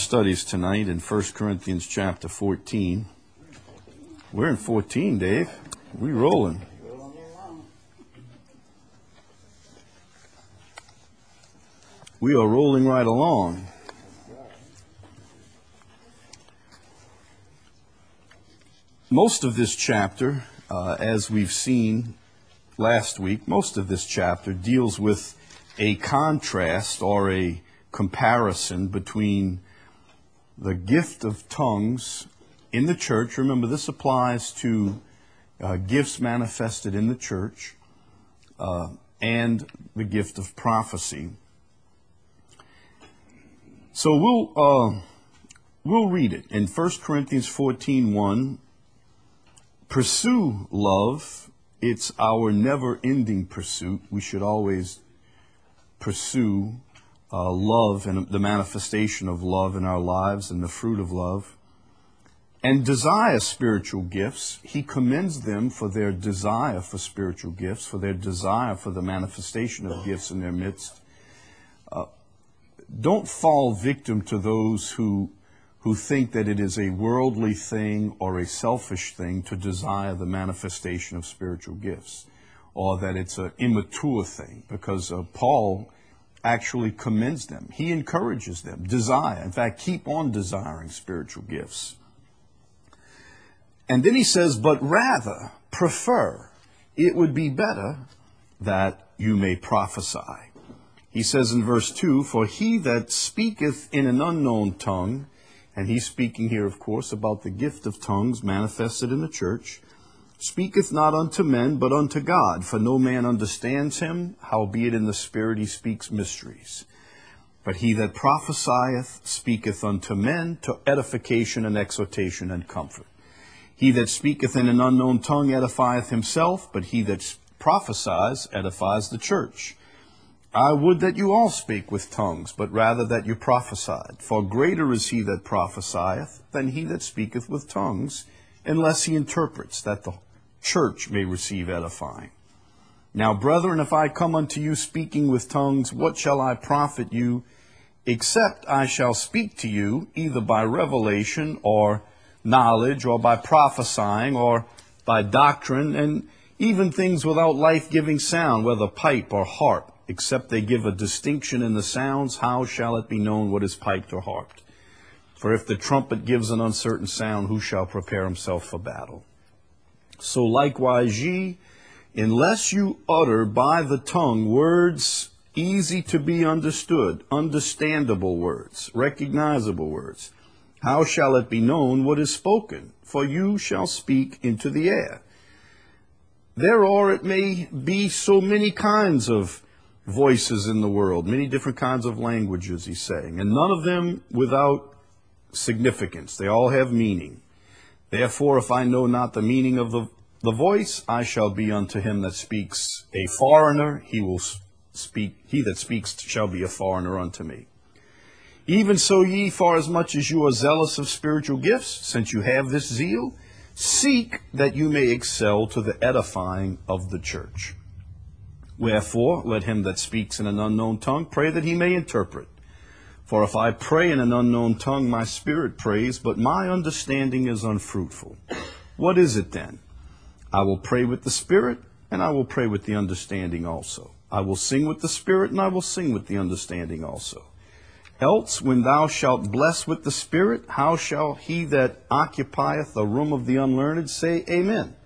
studies tonight in 1 Corinthians chapter 14. We're in 14, Dave. We rolling. We are rolling right along. Most of this chapter, as we've seen last week, most of this chapter deals with a contrast or a comparison between the gift of tongues in the church. Remember, this applies to gifts manifested in the church and the gift of prophecy. So we'll read it in 1 Corinthians 14:1. Pursue love. It's our never-ending pursuit. We should always pursue love and the manifestation of love in our lives and the fruit of love. And desire spiritual gifts. He commends them for their desire for spiritual gifts, for their desire for the manifestation of gifts in their midst. Don't fall victim to those who think that it is a worldly thing or a selfish thing to desire the manifestation of spiritual gifts, or that it's an immature thing, because Paul actually commends them. He encourages them. Desire. In fact, keep on desiring spiritual gifts. And then he says, but rather prefer, it would be better that you may prophesy. He says in verse 2, for he that speaketh in an unknown tongue, and he's speaking here, of course, about the gift of tongues manifested in the church, speaketh not unto men, but unto God, for no man understands him, howbeit in the Spirit he speaks mysteries. But he that prophesieth speaketh unto men to edification and exhortation and comfort. He that speaketh in an unknown tongue edifieth himself, but he that prophesies edifies the church. I would that you all speak with tongues, but rather that you prophesied. For greater is he that prophesieth than he that speaketh with tongues, unless he interprets, that the church may receive edifying. Now, brethren, if I come unto you speaking with tongues, what shall I profit you, except I shall speak to you either by revelation or knowledge, or by prophesying, or by doctrine, and even things without life-giving sound, whether pipe or harp, except they give a distinction in the sounds, how shall it be known what is piped or harped? For if the trumpet gives an uncertain sound, who shall prepare himself for battle? So likewise ye, unless you utter by the tongue words easy to be understood, understandable words, recognizable words, how shall it be known what is spoken? For you shall speak into the air. There or it may be so many kinds of voices in the world, many different kinds of languages, he's saying, and none of them without significance. They all have meaning. Therefore, if I know not the meaning of the voice, I shall be unto him that speaks a foreigner. He that speaks shall be a foreigner unto me. Even so ye, for as much as you are zealous of spiritual gifts, since you have this zeal, seek that you may excel to the edifying of the church. Wherefore, let him that speaks in an unknown tongue pray that he may interpret. For if I pray in an unknown tongue, my spirit prays, but my understanding is unfruitful. What is it then? I will pray with the spirit, and I will pray with the understanding also. I will sing with the spirit, and I will sing with the understanding also. Else, when thou shalt bless with the spirit, how shall he that occupieth the room of the unlearned say Amen?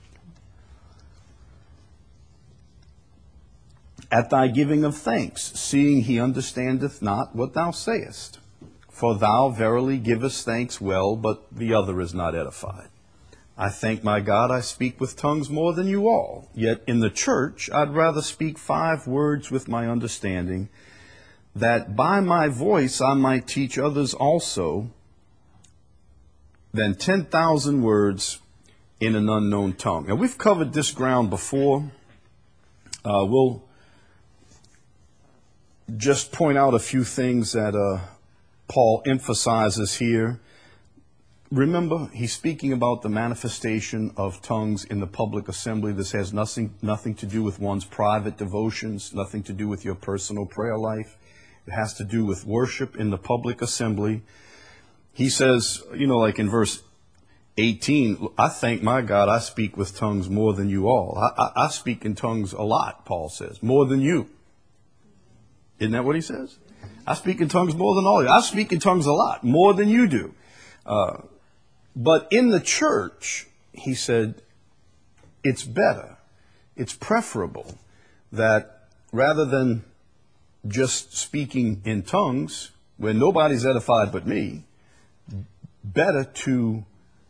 At thy giving of thanks, seeing he understandeth not what thou sayest. For thou verily givest thanks well, but the other is not edified. I thank my God I speak with tongues more than you all. Yet in the church I'd rather speak 5 words with my understanding, that by my voice I might teach others also, than 10,000 words in an unknown tongue. Now, we've covered this ground before. We'll just point out a few things that Paul emphasizes here. Remember, he's speaking about the manifestation of tongues in the public assembly. This has nothing to do with one's private devotions, nothing to do with your personal prayer life. It has to do with worship in the public assembly. He says, like in verse 18, I thank my God I speak with tongues more than you all. I speak in tongues a lot, Paul says, more than you. Isn't that what he says? I speak in tongues more than all of you. I speak in tongues a lot, more than you do. But in the church, he said, it's better, it's preferable that rather than just speaking in tongues where nobody's edified but me, better to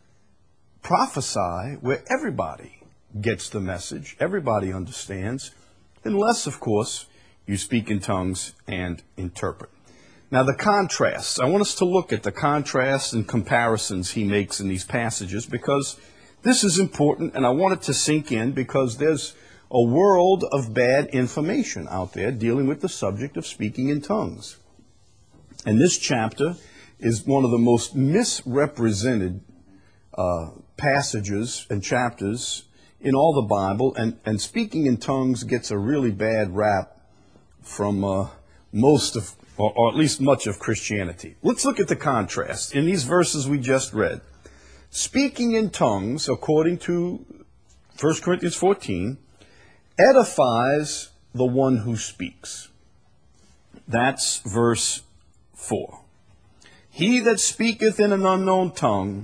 prophesy where everybody gets the message, everybody understands, unless, of course, you speak in tongues and interpret. Now, the contrasts. I want us to look at the contrasts and comparisons he makes in these passages because this is important, and I want it to sink in because there's a world of bad information out there dealing with the subject of speaking in tongues. And this chapter is one of the most misrepresented passages and chapters in all the Bible, and speaking in tongues gets a really bad rap from most of, or at least much of Christianity. Let's look at the contrast. In these verses we just read, speaking in tongues, according to 1 Corinthians 14, edifies the one who speaks. That's verse 4. He that speaketh in an unknown tongue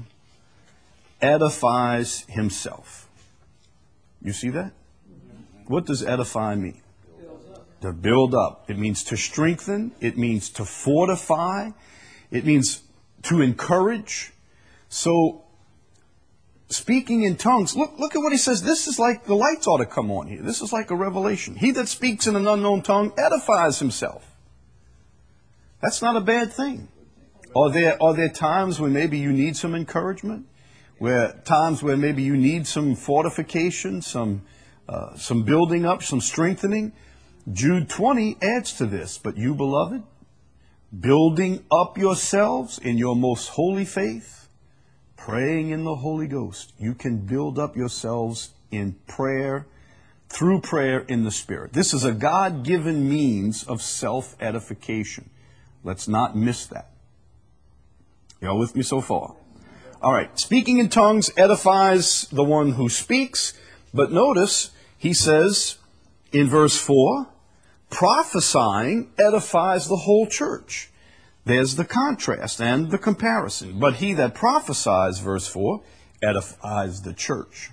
edifies himself. You see that? What does edify mean? To build up. It means to strengthen. It means to fortify. It means to encourage. So, speaking in tongues, look at what he says. This is like the lights ought to come on here. This is like a revelation. He that speaks in an unknown tongue edifies himself. That's not a bad thing. Are there times when maybe you need some encouragement? Times where maybe you need some fortification, some building up, some strengthening? Jude 20 adds to this. But you, beloved, building up yourselves in your most holy faith, praying in the Holy Ghost. You can build up yourselves in prayer, through prayer in the Spirit. This is a God-given means of self-edification. Let's not miss that. Y'all with me so far? All right. Speaking in tongues edifies the one who speaks. But notice, he says in verse 4, prophesying edifies the whole church. There's the contrast and the comparison. But he that prophesies, verse 4, edifies the church.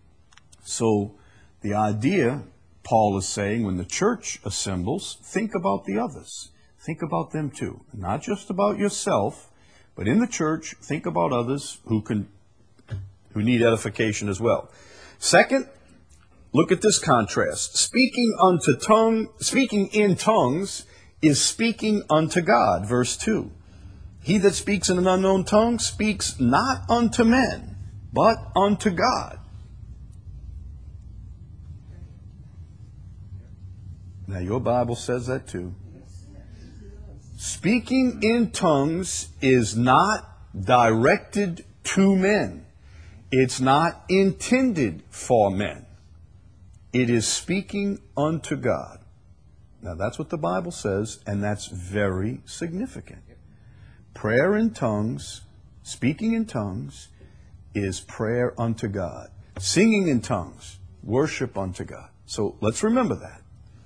So the idea, Paul is saying, when the church assembles, think about the others. Think about them too. Not just about yourself, but in the church, think about others who need edification as well. Second, look at this contrast. Speaking in tongues is speaking unto God. Verse 2. He that speaks in an unknown tongue speaks not unto men, but unto God. Now your Bible says that too. Speaking in tongues is not directed to men. It's not intended for men. It is speaking unto God. Now that's what the Bible says, and that's very significant. Prayer in tongues, speaking in tongues, is prayer unto God. Singing in tongues, worship unto God. So let's remember that.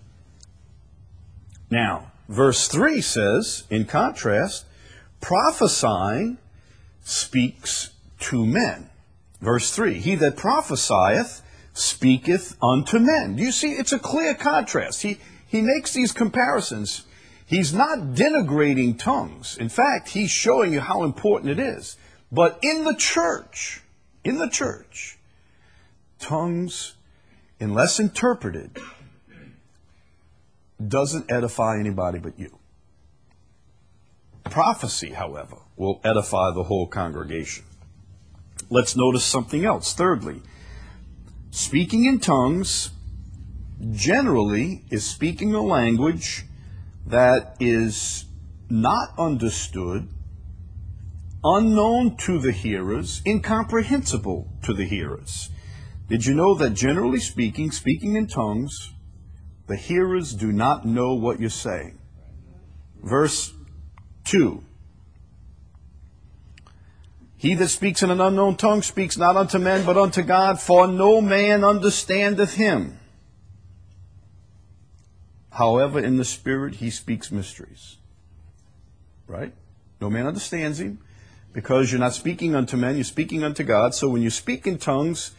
Now, verse 3 says, in contrast, prophesying speaks to men. Verse 3, he that prophesieth speaketh unto men. Do you see? It's a clear contrast. He makes these comparisons. He's not denigrating tongues. In fact, he's showing you how important it is. But in the church, tongues, unless interpreted, doesn't edify anybody but you. Prophecy, however, will edify the whole congregation. Let's notice something else. Thirdly, speaking in tongues generally is speaking a language that is not understood, unknown to the hearers, incomprehensible to the hearers. Did you know that generally speaking in tongues, the hearers do not know what you're saying? Verse 2. He that speaks in an unknown tongue speaks not unto men, but unto God, for no man understandeth him. However, in the Spirit he speaks mysteries. Right? No man understands him, because you're not speaking unto men, you're speaking unto God. So when you speak in tongues,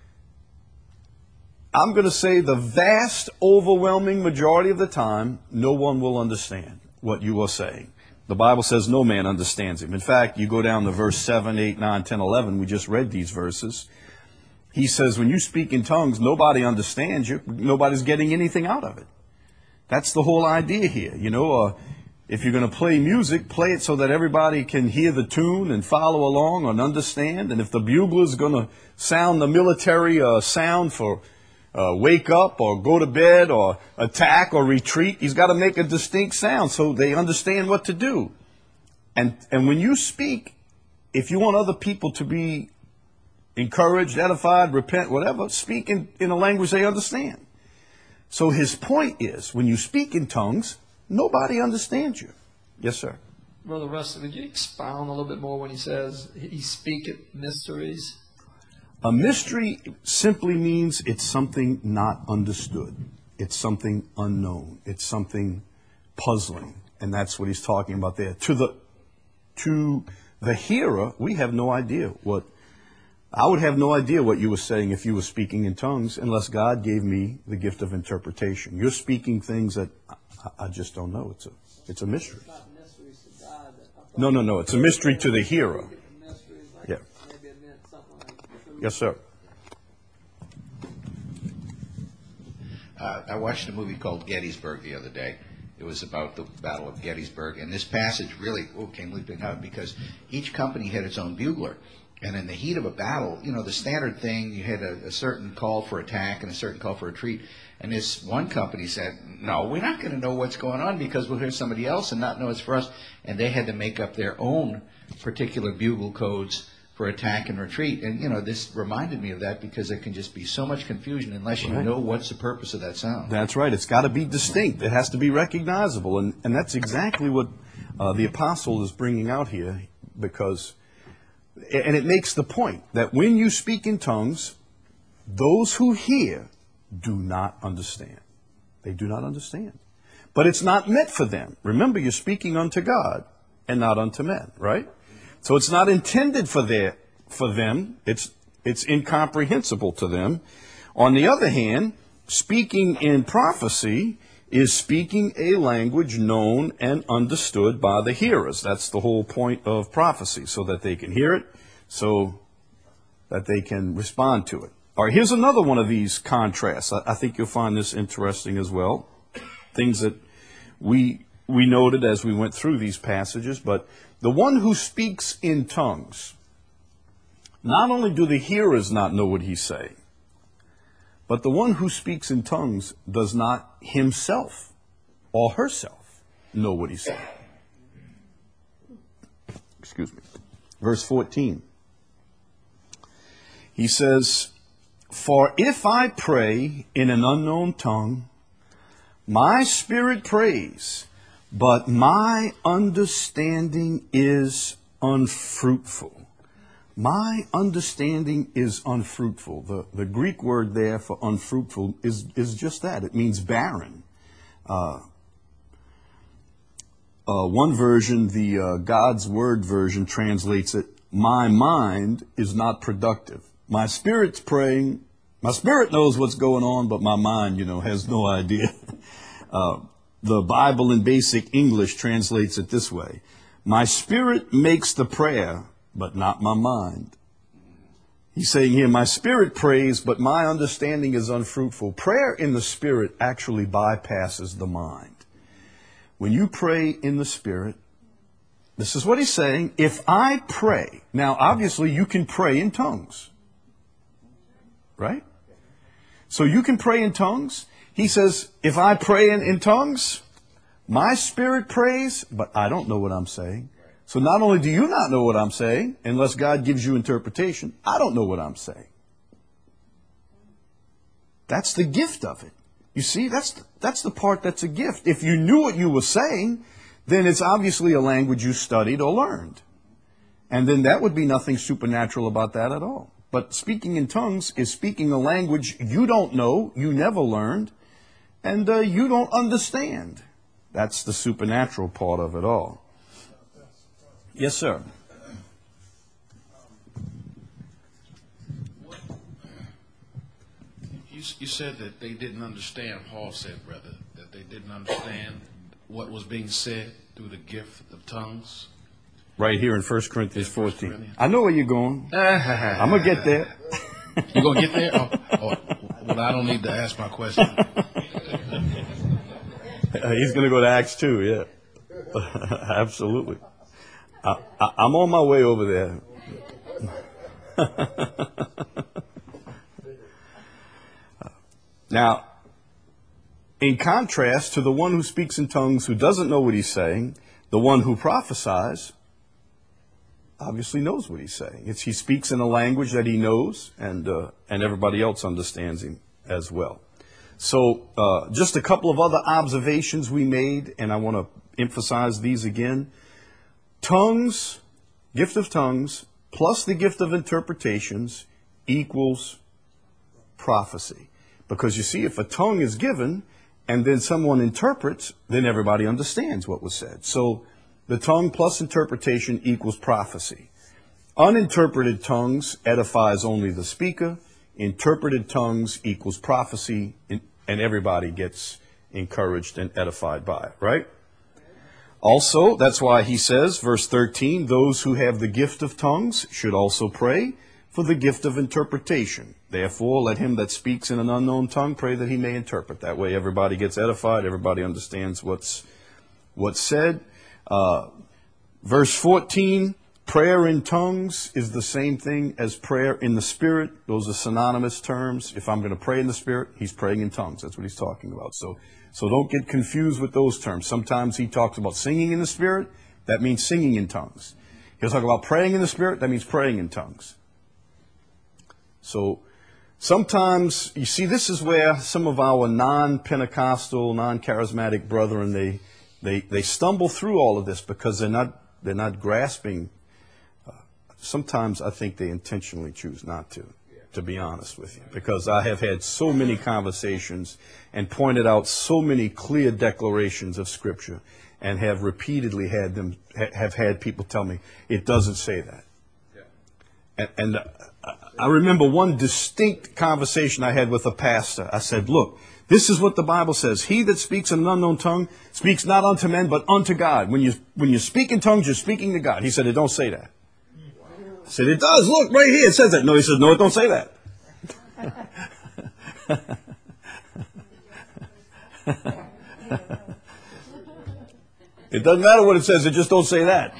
I'm going to say the vast, overwhelming majority of the time, no one will understand what you are saying. The Bible says no man understands him. In fact, you go down to verse 7, 8, 9, 10, 11. We just read these verses. He says when you speak in tongues, nobody understands you. Nobody's getting anything out of it. That's the whole idea here. You know, if you're going to play music, play it so that everybody can hear the tune and follow along and understand. And if the bugler's going to sound the military sound for wake up or go to bed or attack or retreat, he's got to make a distinct sound so they understand what to do. And when you speak, if you want other people to be encouraged, edified, repent, whatever, speak in a language they understand. So his point is, when you speak in tongues, nobody understands you. Yes, sir. Brother Russ, would you expound a little bit more when he says he speaketh mysteries? A mystery simply means it's something not understood. It's something unknown. It's something puzzling. And that's what he's talking about there. To the hearer, we have no idea I would have no idea what you were saying if you were speaking in tongues unless God gave me the gift of interpretation. You're speaking things that I just don't know. It's a mystery. It's not mysteries to God. No. It's a mystery to the hearer. Yeah. Yes, sir. I watched a movie called Gettysburg the other day. It was about the Battle of Gettysburg. And this passage really came leaping out because each company had its own bugler. And in the heat of a battle, you know, the standard thing, you had a certain call for attack and a certain call for retreat. And this one company said, no, we're not going to know what's going on because we'll hear somebody else and not know it's for us. And they had to make up their own particular bugle codes for attack and retreat. And, you know, this reminded me of that because there can just be so much confusion unless you know what's the purpose of that sound. That's right. It's got to be distinct. It has to be recognizable. And that's exactly what the apostle is bringing out here because, and it makes the point that when you speak in tongues, those who hear do not understand. They do not understand. But it's not meant for them. Remember, you're speaking unto God and not unto men, right? So it's not intended for them. It's incomprehensible to them. On the other hand, speaking in prophecy is speaking a language known and understood by the hearers. That's the whole point of prophecy, so that they can hear it, so that they can respond to it. All right, here's another one of these contrasts. I think you'll find this interesting as well. Things that we noted as we went through these passages, but the one who speaks in tongues, not only do the hearers not know what he's saying, but the one who speaks in tongues does not himself or herself know what he's saying. Excuse me. Verse 14. He says, for if I pray in an unknown tongue, my spirit prays, but my understanding is unfruitful. My understanding is unfruitful. The Greek word there for unfruitful is just that. It means barren. One version, the God's Word version, translates it, my mind is not productive. My spirit's praying. My spirit knows what's going on, but my mind, has no idea. The Bible in Basic English translates it this way. My spirit makes the prayer, but not my mind. He's saying here, my spirit prays, but my understanding is unfruitful. Prayer in the spirit actually bypasses the mind. When you pray in the spirit, this is what he's saying. If I pray, now obviously you can pray in tongues, right? So you can pray in tongues. He says, if I pray in tongues, my spirit prays, but I don't know what I'm saying. So not only do you not know what I'm saying, unless God gives you interpretation, I don't know what I'm saying. That's the gift of it. You see, that's the part that's a gift. If you knew what you were saying, then it's obviously a language you studied or learned. And then that would be nothing supernatural about that at all. But speaking in tongues is speaking a language you don't know, you never learned, and you don't understand. That's the supernatural part of it all. Yes, sir. You said that they didn't understand, Paul said, brother, that they didn't understand what was being said through the gift of tongues. Right here in 1 Corinthians 14. I know where you're going. I'm going to get there. You going to get there? Well, I don't need to ask my question. He's going to go to Acts 2, yeah. Absolutely. I'm on my way over there. Now, in contrast to the one who speaks in tongues who doesn't know what he's saying, the one who prophesies obviously knows what he's saying. He speaks in a language that he knows, and everybody else understands him as well. So just a couple of other observations we made, and I want to emphasize these again. Tongues, gift of tongues, plus the gift of interpretations equals prophecy. Because you see, if a tongue is given and then someone interprets, then everybody understands what was said. So the tongue plus interpretation equals prophecy. Uninterpreted tongues edifies only the speaker. Interpreted tongues equals prophecy, and everybody gets encouraged and edified by it, right? Also, that's why he says, verse 13, those who have the gift of tongues should also pray for the gift of interpretation. Therefore, let him that speaks in an unknown tongue pray that he may interpret. That way everybody gets edified, everybody understands what's said. Verse 14, prayer in tongues is the same thing as prayer in the Spirit. Those are synonymous terms. If I'm going to pray in the Spirit, he's praying in tongues. That's what he's talking about. So don't get confused with those terms. Sometimes he talks about singing in the Spirit. That means singing in tongues. He'll talk about praying in the Spirit. That means praying in tongues. So sometimes, you see, this is where some of our non-Pentecostal, non-charismatic brethren, they stumble through all of this because they're not grasping. Sometimes I think they intentionally choose not to be honest with you, because I have had so many conversations and pointed out so many clear declarations of Scripture, and have repeatedly had people tell me it doesn't say that. Yeah. And I remember one distinct conversation I had with a pastor. I said, look, this is what the Bible says. He that speaks in an unknown tongue speaks not unto men, but unto God. When you speak in tongues, you're speaking to God. He said, it don't say that. I said, it does. Look, right here, it says that. No, he said, no, it don't say that. It doesn't matter what it says, it just don't say that.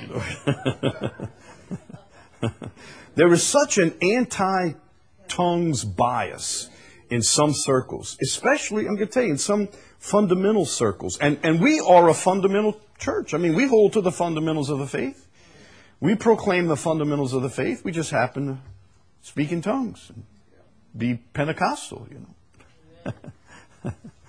There is such an anti-tongues bias in some circles, especially, I'm going to tell you, in some fundamental circles. And we are a fundamental church. I mean, we hold to the fundamentals of the faith. We proclaim the fundamentals of the faith. We just happen to speak in tongues and be Pentecostal, you know.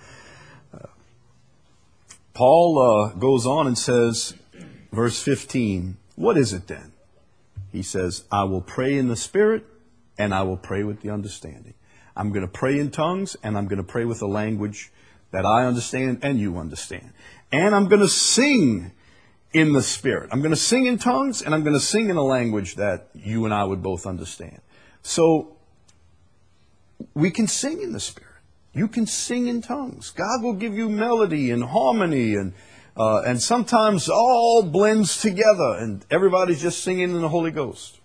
Paul goes on and says, verse 15, what is it then? He says, I will pray in the Spirit, and I will pray with the understanding. I'm going to pray in tongues, and I'm going to pray with a language that I understand and you understand. And I'm going to sing in the Spirit. I'm going to sing in tongues, and I'm going to sing in a language that you and I would both understand. So we can sing in the Spirit. You can sing in tongues. God will give you melody and harmony, and sometimes all blends together, and everybody's just singing in the Holy Ghost.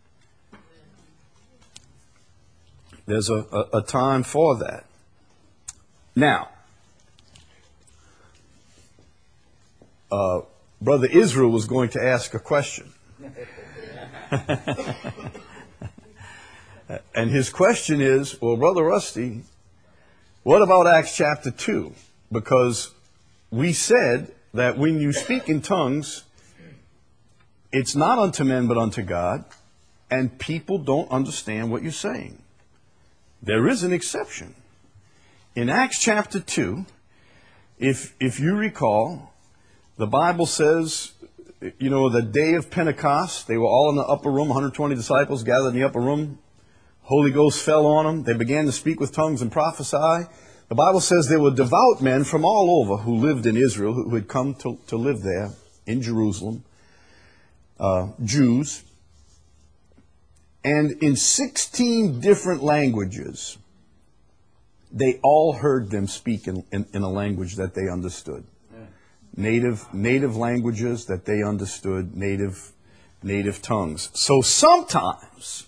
There's a time for that. Now, Brother Israel was going to ask a question. And his question is, well, Brother Rusty, what about Acts chapter 2? Because we said that when you speak in tongues, it's not unto men but unto God, and people don't understand what you're saying. There is an exception. In Acts chapter 2, if you recall, the Bible says you know, the day of Pentecost, they were all in the upper room, 120 disciples gathered in the upper room. Holy Ghost fell on them. They began to speak with tongues and prophesy. The Bible says there were devout men from all over who lived in Israel, who had come to live there in Jerusalem, Jews. And in 16 different languages, they all heard them speak in a language that they understood. Native languages that they understood, native tongues. So sometimes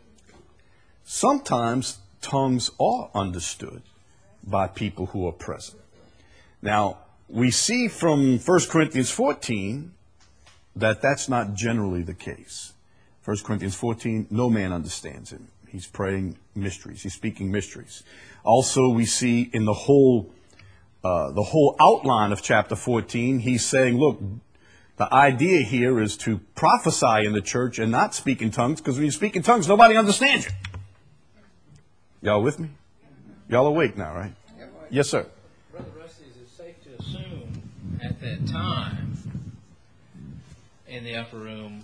tongues are understood by people who are present. Now, we see from 1 Corinthians 14 that that's not generally the case. 1 Corinthians 14, no man understands him. He's praying mysteries. He's speaking mysteries. Also, we see in the whole outline of chapter 14, he's saying, look, the idea here is to prophesy in the church and not speak in tongues, because when you speak in tongues, nobody understands you. Y'all with me? Y'all awake now, right? Yes, sir. Brother Rusty, is it safe to assume at that time in the upper room,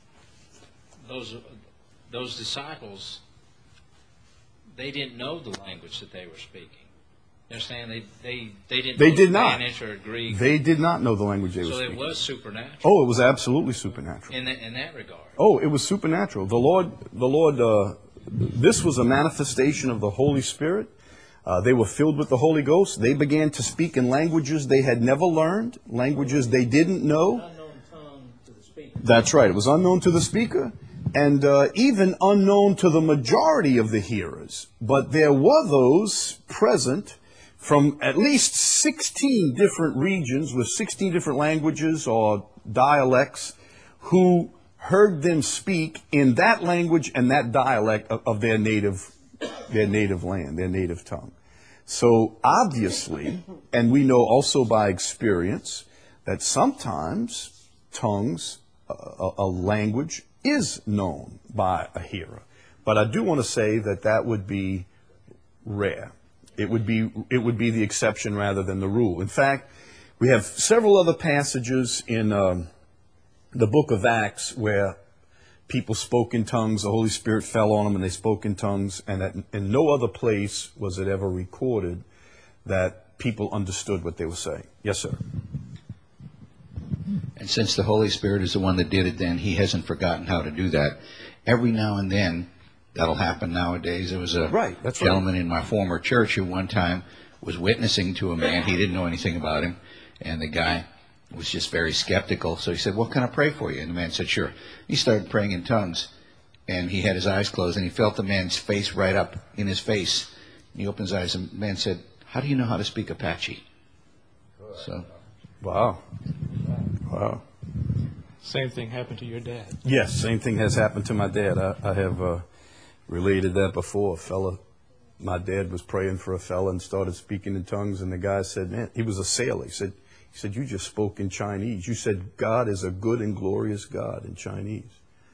those disciples, they didn't know the language that they were speaking? You understand? They didn't know did not. Spanish or Greek. They did not know the language they were speaking. So it was supernatural. Oh, it was absolutely supernatural. In that regard. Oh, it was supernatural. The Lord, this was a manifestation of the Holy Spirit. They were filled with the Holy Ghost. They began to speak in languages they had never learned, languages they didn't know. Unknown tongue to the speaker. That's right. It was unknown to the speaker, and even unknown to the majority of the hearers. But there were those present from at least 16 different regions with 16 different languages or dialects who heard them speak in that language and that dialect of their native land, their native tongue. So obviously, and we know also by experience, that sometimes tongues, a language, is known by a hearer. But I do want to say that would be rare. It would be the exception rather than the rule. In fact, we have several other passages in the book of Acts where people spoke in tongues, the Holy Spirit fell on them and they spoke in tongues, and that in no other place was it ever recorded that people understood what they were saying. Yes, sir. And since the Holy Spirit is the one that did it then, he hasn't forgotten how to do that. Every now and then, that'll happen nowadays. There was a gentleman in my former church who one time was witnessing to a man. He didn't know anything about him, and the guy was just very skeptical. So he said, "Well, can I pray for you?" And the man said, "Sure." He started praying in tongues, and he had his eyes closed, and he felt the man's face right up in his face. And he opened his eyes, and the man said, "How do you know how to speak Apache?" So, wow. Same thing happened to your dad. Yes, same thing has happened to my dad. I have related that before. My dad was praying for a fella and started speaking in tongues, and the guy said, "Man," he was a sailor. He said, "You just spoke in Chinese. You said God is a good and glorious God in Chinese."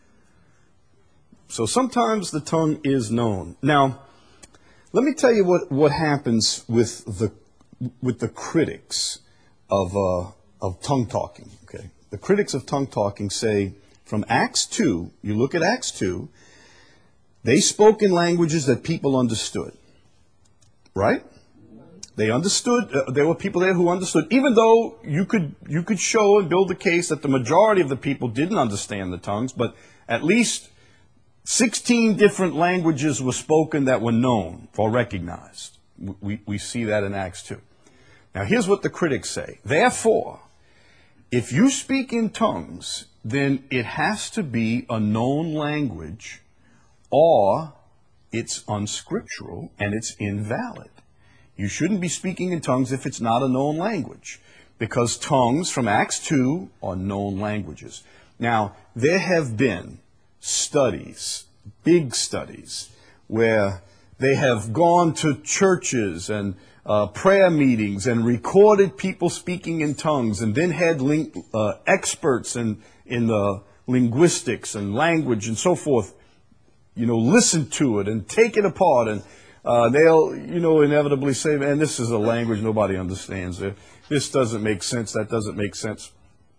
So sometimes the tongue is known. Now, let me tell you what happens with the critics of tongue talking. Okay, the critics of tongue talking say from Acts 2. You look at Acts 2. They spoke in languages that people understood. Right? They understood. There were people there who understood, even though you could show and build the case that the majority of the people didn't understand the tongues, but at least 16 different languages were spoken that were known or recognized. We see that in Acts 2. Now here's what the critics say. Therefore, if you speak in tongues, then it has to be a known language, or it's unscriptural and it's invalid. You shouldn't be speaking in tongues if it's not a known language, because tongues from Acts 2 are known languages. Now, there have been studies, big studies, where they have gone to churches and prayer meetings and recorded people speaking in tongues, and then had experts in the linguistics and language and so forth, listen to it and take it apart, and they'll, inevitably say, "Man, this is a language nobody understands. This doesn't make sense. That doesn't make sense."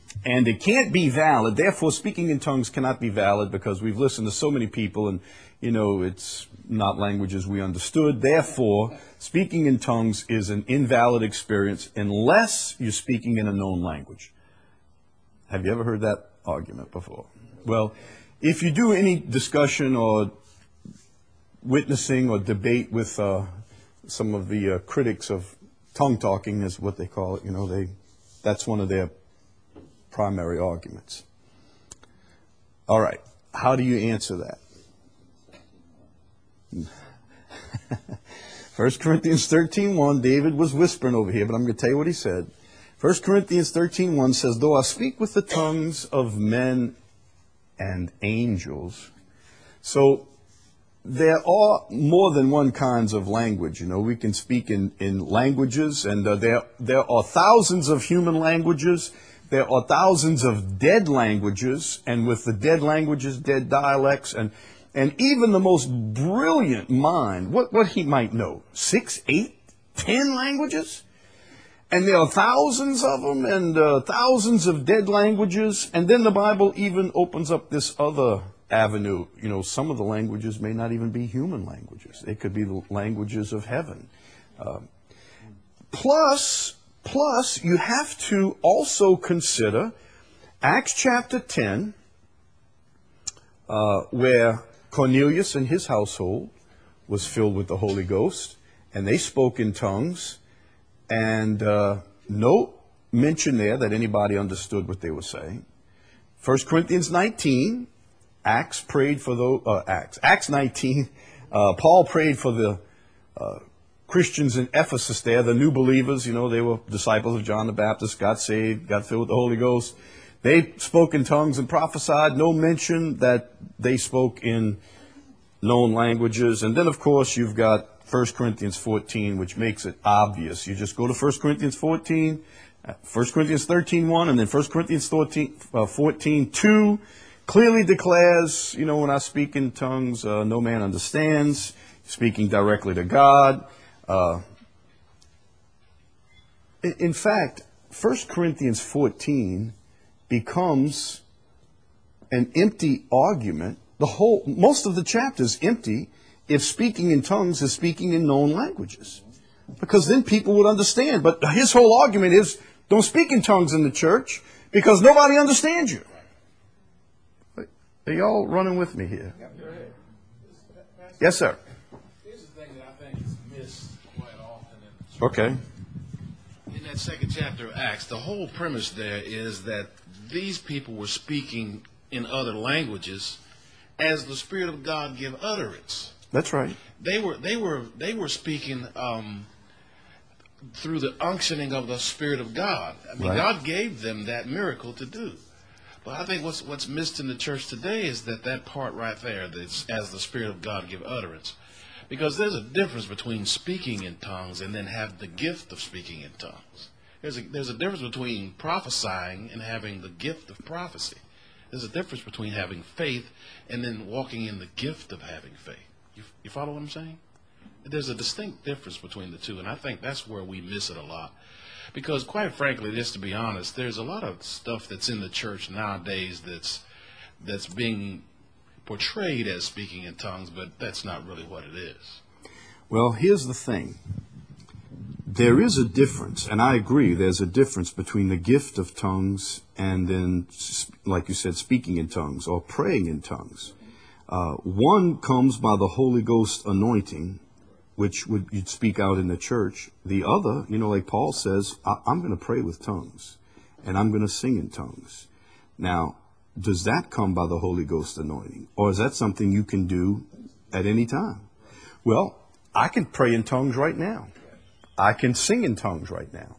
And it can't be valid. Therefore, speaking in tongues cannot be valid because we've listened to so many people and, it's not languages we understood. Therefore, speaking in tongues is an invalid experience unless you're speaking in a known language. Have you ever heard that argument before? Well, if you do any discussion or witnessing or debate with some of the critics of tongue talking, is what they call it, that's one of their primary arguments. All right, how do you answer that? 1 Corinthians 13:1, David was whispering over here, but I'm going to tell you what he said. 1 Corinthians 13:1 says, though I speak with the tongues of men and angels. So there are more than one kinds of language. We can speak in languages, and there are thousands of human languages. There are thousands of dead languages, and with the dead languages, dead dialects, and even the most brilliant mind, what he might know, 6, 8, 10 languages? And there are thousands of them, and thousands of dead languages. And then the Bible even opens up this other avenue. Some of the languages may not even be human languages. They could be the languages of heaven. Plus, you have to also consider Acts chapter 10, where Cornelius and his household was filled with the Holy Ghost, and they spoke in tongues, and no mention there that anybody understood what they were saying. 1 Corinthians 19, Acts 19, Paul prayed for the Christians in Ephesus there, the new believers, they were disciples of John the Baptist, got saved, got filled with the Holy Ghost. They spoke in tongues and prophesied. No mention that they spoke in known languages. And then, of course, you've got 1 Corinthians 14, which makes it obvious. You just go to 1 Corinthians 14, 1 Corinthians 13:1, and then 1 Corinthians 14:2 clearly declares, when I speak in tongues, no man understands, speaking directly to God. In fact, 1 Corinthians 14 becomes an empty argument. Most of the chapter is empty if speaking in tongues is speaking in known languages. Because then people would understand. But his whole argument is, don't speak in tongues in the church because nobody understands you. Are y'all running with me here? Yes, sir. Here's the thing that I think is missed quite often in the church. Okay. In that second chapter of Acts, the whole premise there is that these people were speaking in other languages as the Spirit of God give utterance. That's right. They were speaking through the unctioning of the Spirit of God. I mean, Right. God gave them that miracle to do. But I think what's missed in the church today is that part right there, that's as the Spirit of God give utterance. Because there's a difference between speaking in tongues and then have the gift of speaking in tongues. There's a difference between prophesying and having the gift of prophecy. There's a difference between having faith and then walking in the gift of having faith. You follow what I'm saying? There's a distinct difference between the two, and I think that's where we miss it a lot. Because quite frankly, just to be honest, there's a lot of stuff that's in the church nowadays that's being portrayed as speaking in tongues, but that's not really what it is. Well, here's the thing. There is a difference, and I agree, there's a difference between the gift of tongues and then, like you said, speaking in tongues or praying in tongues. One comes by the Holy Ghost anointing, which you'd speak out in the church. The other, like Paul says, I'm going to pray with tongues, and I'm going to sing in tongues. Now, does that come by the Holy Ghost anointing, or is that something you can do at any time? Well, I can pray in tongues right now. I can sing in tongues right now.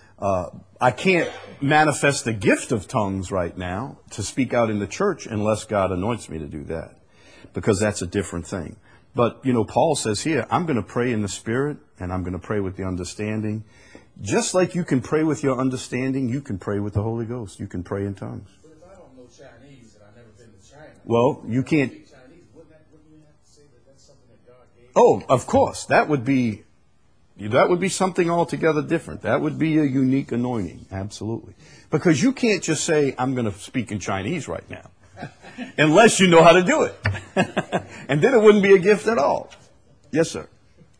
I can't manifest the gift of tongues right now to speak out in the church unless God anoints me to do that, because that's a different thing. But, Paul says here, I'm going to pray in the Spirit, and I'm going to pray with the understanding. Just like you can pray with your understanding, you can pray with the Holy Ghost. You can pray in tongues. But if I don't know Chinese and I've never been to China, Well, you can't. Chinese, wouldn't we have to say that that's something that God gave? Oh, of course. That would be That would be something altogether different. That would be a unique anointing, absolutely. Because you can't just say, I'm going to speak in Chinese right now, unless you know how to do it. And then it wouldn't be a gift at all. Yes, sir.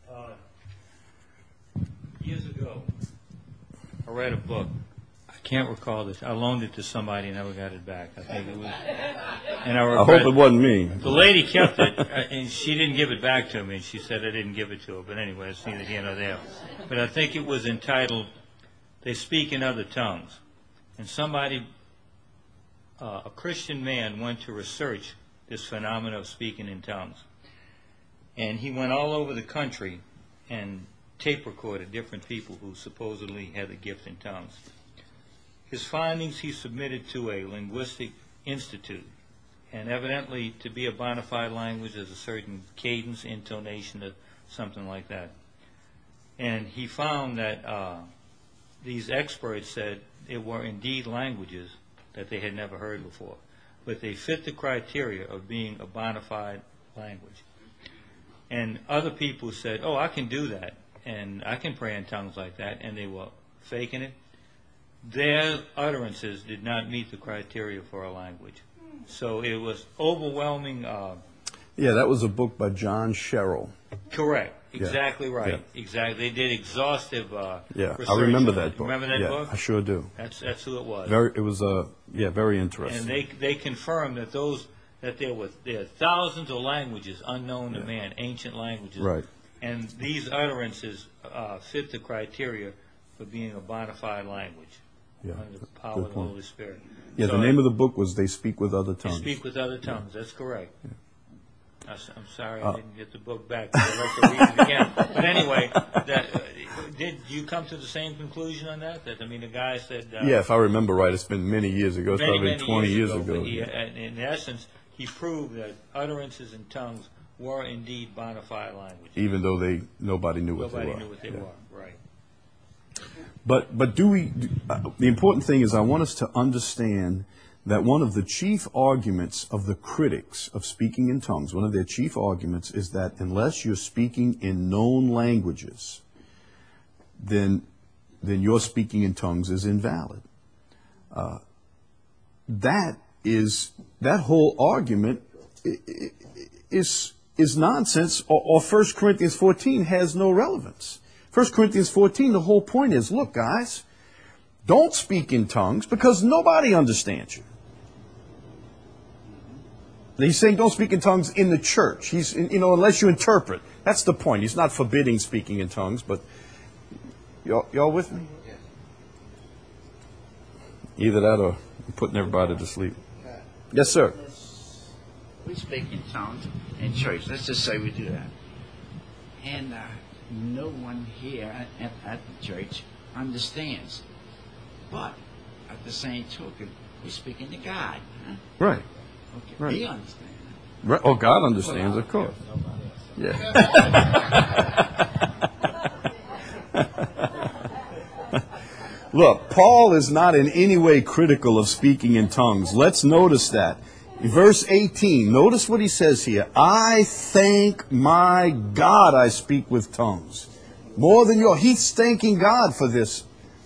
Years ago, I read a book. I can't recall this. I loaned it to somebody and never got it back. I think it was. And I hope it wasn't me. The lady kept it, and she didn't give it back to me. She said I didn't give it to her. But anyway, it's neither here nor there. But I think it was entitled, They Speak in Other Tongues. And somebody, a Christian man, went to research this phenomenon of speaking in tongues. And he went all over the country and tape recorded different people who supposedly had the gift in tongues. His findings he submitted to a linguistic institute, and evidently to be a bona fide language there's a certain cadence, intonation, or something like that. And he found that these experts said it were indeed languages that they had never heard before, but they fit the criteria of being a bona fide language. And other people said, oh, I can do that, and I can pray in tongues like that, and they were faking it. Their utterances did not meet the criteria for a language. So it was overwhelming. Yeah, that was a book by John Sherrill. Correct. Exactly right. Yeah. Exactly. They did exhaustive research. I remember that book. Remember that book? I sure do. That's who it was. It was very interesting. And they confirmed that there are thousands of languages unknown to man, ancient languages. Right. And these utterances fit the criteria for being a bona fide language. Yeah, under the power of the Holy Spirit. Yeah, so the name of the book was They Speak with Other Tongues. They Speak with Other Tongues, that's correct. Yeah. I'm sorry I didn't get the book back. I'd like to read it again. But anyway, did you come to the same conclusion on that? That, I mean, the guy said... yeah, if I remember right, it's been many years ago. It's probably 20 years ago. In essence, he proved that utterances in tongues were indeed bona fide languages. Even though nobody knew what they were. Nobody knew what they were, right. But the important thing is I want us to understand that one of the chief arguments of the critics of speaking in tongues, one of their chief arguments is that unless you're speaking in known languages, then your speaking in tongues is invalid. That whole argument is nonsense, or 1 Corinthians 14 has no relevance. 1 Corinthians 14, the whole point is, look, guys, don't speak in tongues because nobody understands you. He's saying don't speak in tongues in the church. Unless you interpret. That's the point. He's not forbidding speaking in tongues, but y'all with me? Either that or putting everybody to sleep. Yes, sir. We speak in tongues in church. Let's just say we do that. And no one here at the church understands. But at the same token, we're speaking to God. Huh? Right. Okay. Right. He understands. Right. Oh, God understands, of course. Yeah. Look, Paul is not in any way critical of speaking in tongues. Let's notice that. In verse 18, notice what he says here. I thank my God I speak with tongues. More than he's thanking God for this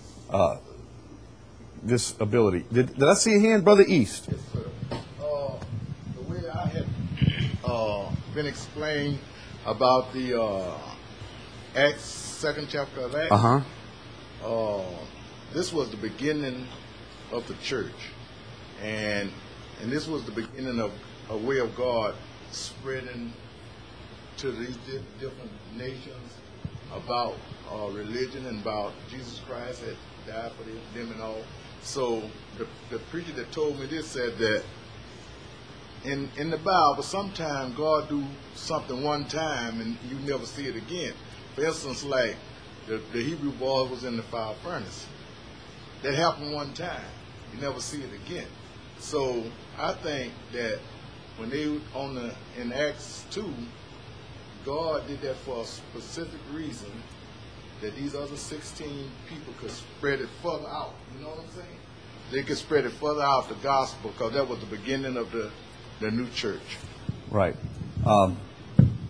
ability. Did I see a hand, Brother East? Yes, sir. The way I had been explained about the Acts, 2nd chapter of Acts, this was the beginning of the church. And this was the beginning of a way of God spreading to these different nations about religion and about Jesus Christ had died for them and all. So the preacher that told me this said that in the Bible, sometimes God do something one time and you never see it again. For instance, like the Hebrew boys was in the fire furnace. That happened one time. You never see it again. So I think that when they in Acts 2, God did that for a specific reason, that these other 16 people could spread it further out. You know what I'm saying? They could spread it further out, the gospel, because that was the beginning of the new church. Right.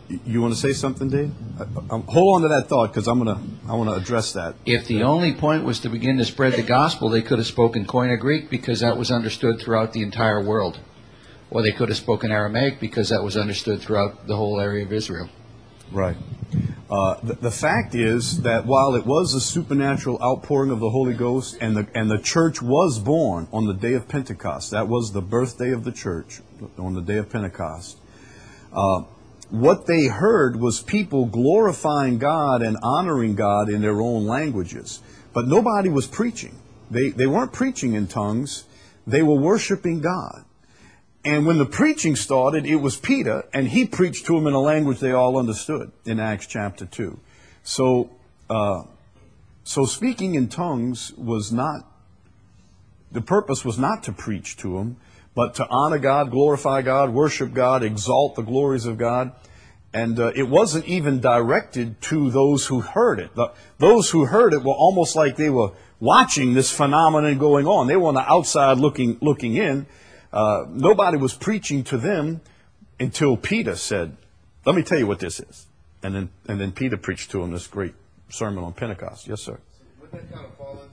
You want to say something, Dave? Hold on to that thought, because I want to address that. If the only point was to begin to spread the gospel, they could have spoken Koine Greek because that was understood throughout the entire world. Or they could have spoken Aramaic because that was understood throughout the whole area of Israel. Right. The fact is that while it was a supernatural outpouring of the Holy Ghost, and the church was born on the day of Pentecost, that was the birthday of the church, on the day of Pentecost, what they heard was people glorifying God and honoring God in their own languages. But nobody was preaching. They weren't preaching in tongues. They were worshiping God. And when the preaching started, it was Peter, and he preached to them in a language they all understood in Acts chapter 2. So speaking in tongues was not, the purpose was not to preach to them, but to honor God, glorify God, worship God, exalt the glories of God. And it wasn't even directed to those who heard it. Those who heard it were almost like they were watching this phenomenon going on. They were on the outside looking in. Nobody was preaching to them until Peter said, "Let me tell you what this is." And then Peter preached to them this great sermon on Pentecost. Yes, sir. Would that kind of fall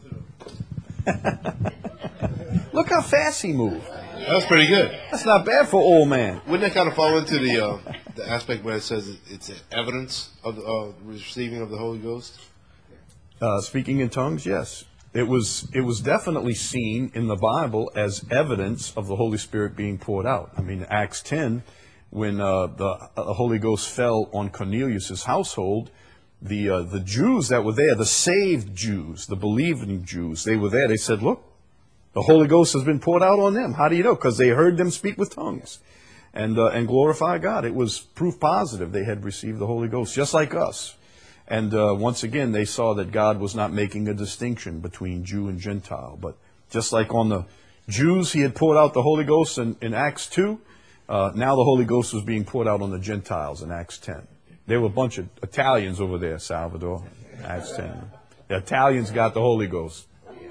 into Look how fast he moved. That was pretty good. That's not bad for old man. Wouldn't that kind of fall into the aspect where it says it's evidence of the receiving of the Holy Ghost? Speaking in tongues, yes. It was definitely seen in the Bible as evidence of the Holy Spirit being poured out. I mean, Acts 10, when the Holy Ghost fell on Cornelius' household, the Jews that were there, the saved Jews, the believing Jews, they were there. They said, "Look, the Holy Ghost has been poured out on them." How do you know? Because they heard them speak with tongues and glorify God. It was proof positive they had received the Holy Ghost, just like us. And once again, they saw that God was not making a distinction between Jew and Gentile. But just like on the Jews, he had poured out the Holy Ghost in Acts 2, now the Holy Ghost was being poured out on the Gentiles in Acts 10. There were a bunch of Italians over there, Salvador, Acts 10. The Italians got the Holy Ghost.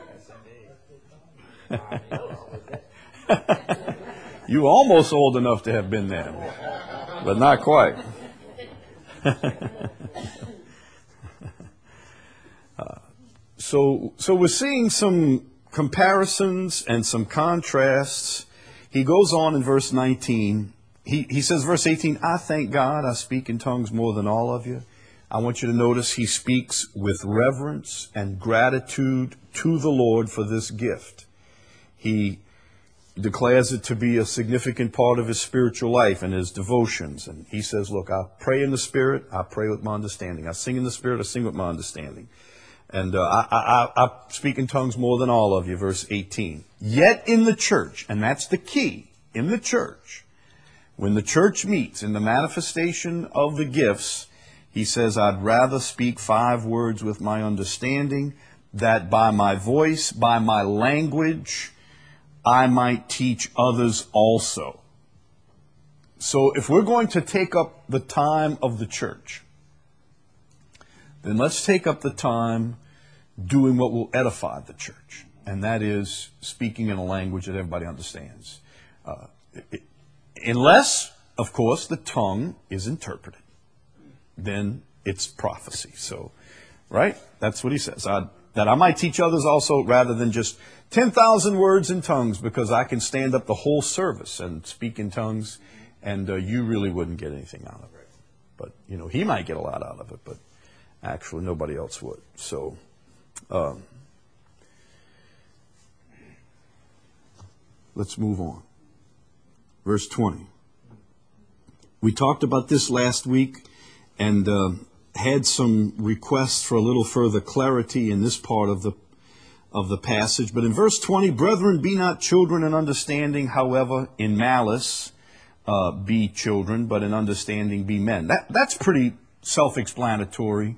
You were almost old enough to have been there, but not quite. So we're seeing some comparisons and some contrasts. He goes on in verse 19. He says, verse 18, "I thank God I speak in tongues more than all of you." I want you to notice he speaks with reverence and gratitude to the Lord for this gift. He declares it to be a significant part of his spiritual life and his devotions. And he says, "Look, I pray in the Spirit, I pray with my understanding. I sing in the Spirit, I sing with my understanding. And I speak in tongues more than all of you," verse 18. "Yet in the church," and that's the key, in the church, when the church meets in the manifestation of the gifts, he says, "I'd rather speak 5 words with my understanding, that by my voice, by my language, I might teach others also." So if we're going to take up the time of the church, then let's take up the time doing what will edify the church, and that is speaking in a language that everybody understands. Unless, of course, the tongue is interpreted, then it's prophecy. So, right? That's what he says. That I might teach others also, rather than just 10,000 words in tongues, because I can stand up the whole service and speak in tongues, and you really wouldn't get anything out of it. But, he might get a lot out of it, but actually nobody else would. So, let's move on. Verse 20. We talked about this last week and had some requests for a little further clarity in this part of the passage. But in verse 20, "Brethren, be not children in understanding, however, in malice be children, but in understanding be men." That's pretty self-explanatory.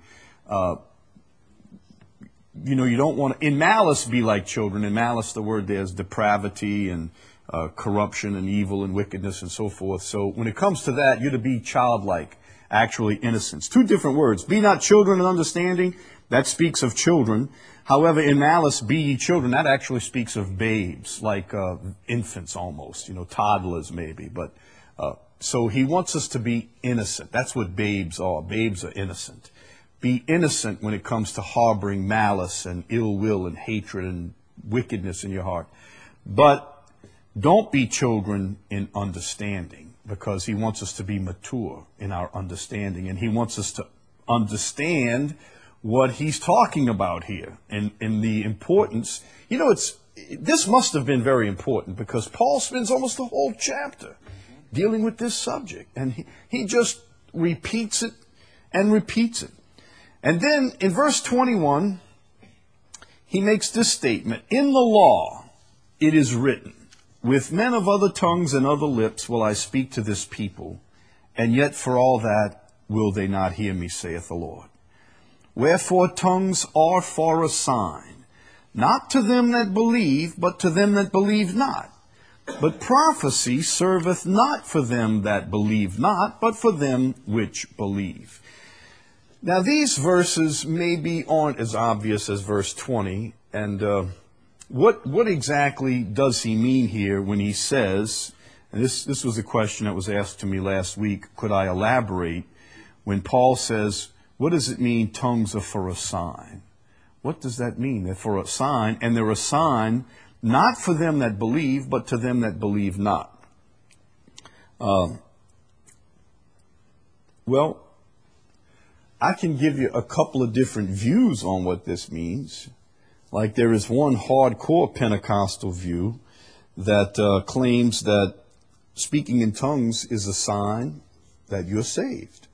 You don't want to, in malice, be like children. In malice, the word there is depravity and corruption and evil and wickedness and so forth. So when it comes to that, you're to be childlike, actually innocence. 2 different words. "Be not children in understanding," that speaks of children. However, in malice, "be ye children," that actually speaks of babes, like infants almost, toddlers maybe. But So he wants us to be innocent. That's what babes are. Babes are innocent. Be innocent when it comes to harboring malice and ill will and hatred and wickedness in your heart. But don't be children in understanding, because he wants us to be mature in our understanding, and he wants us to understand what he's talking about here and the importance. You know, this must have been very important, because Paul spends almost the whole chapter dealing with this subject, and he just repeats it and repeats it. And then in verse 21, he makes this statement: in the law it is written, with men of other tongues and other lips will I speak to this people, and yet for all that will they not hear me, saith the Lord. Wherefore tongues are for a sign, not to them that believe, but to them that believe not. But prophecy serveth not for them that believe not, but for them which believe. Now these verses maybe aren't as obvious as verse 20, and what exactly does he mean here when he says, and this was a question that was asked to me last week, could I elaborate, when Paul says, what does it mean tongues are for a sign? What does that mean? They're for a sign, and they're a sign not for them that believe, but to them that believe not. Well, I can give you a couple of different views on what this means. Like there is one hardcore Pentecostal view that claims that speaking in tongues is a sign that you're saved,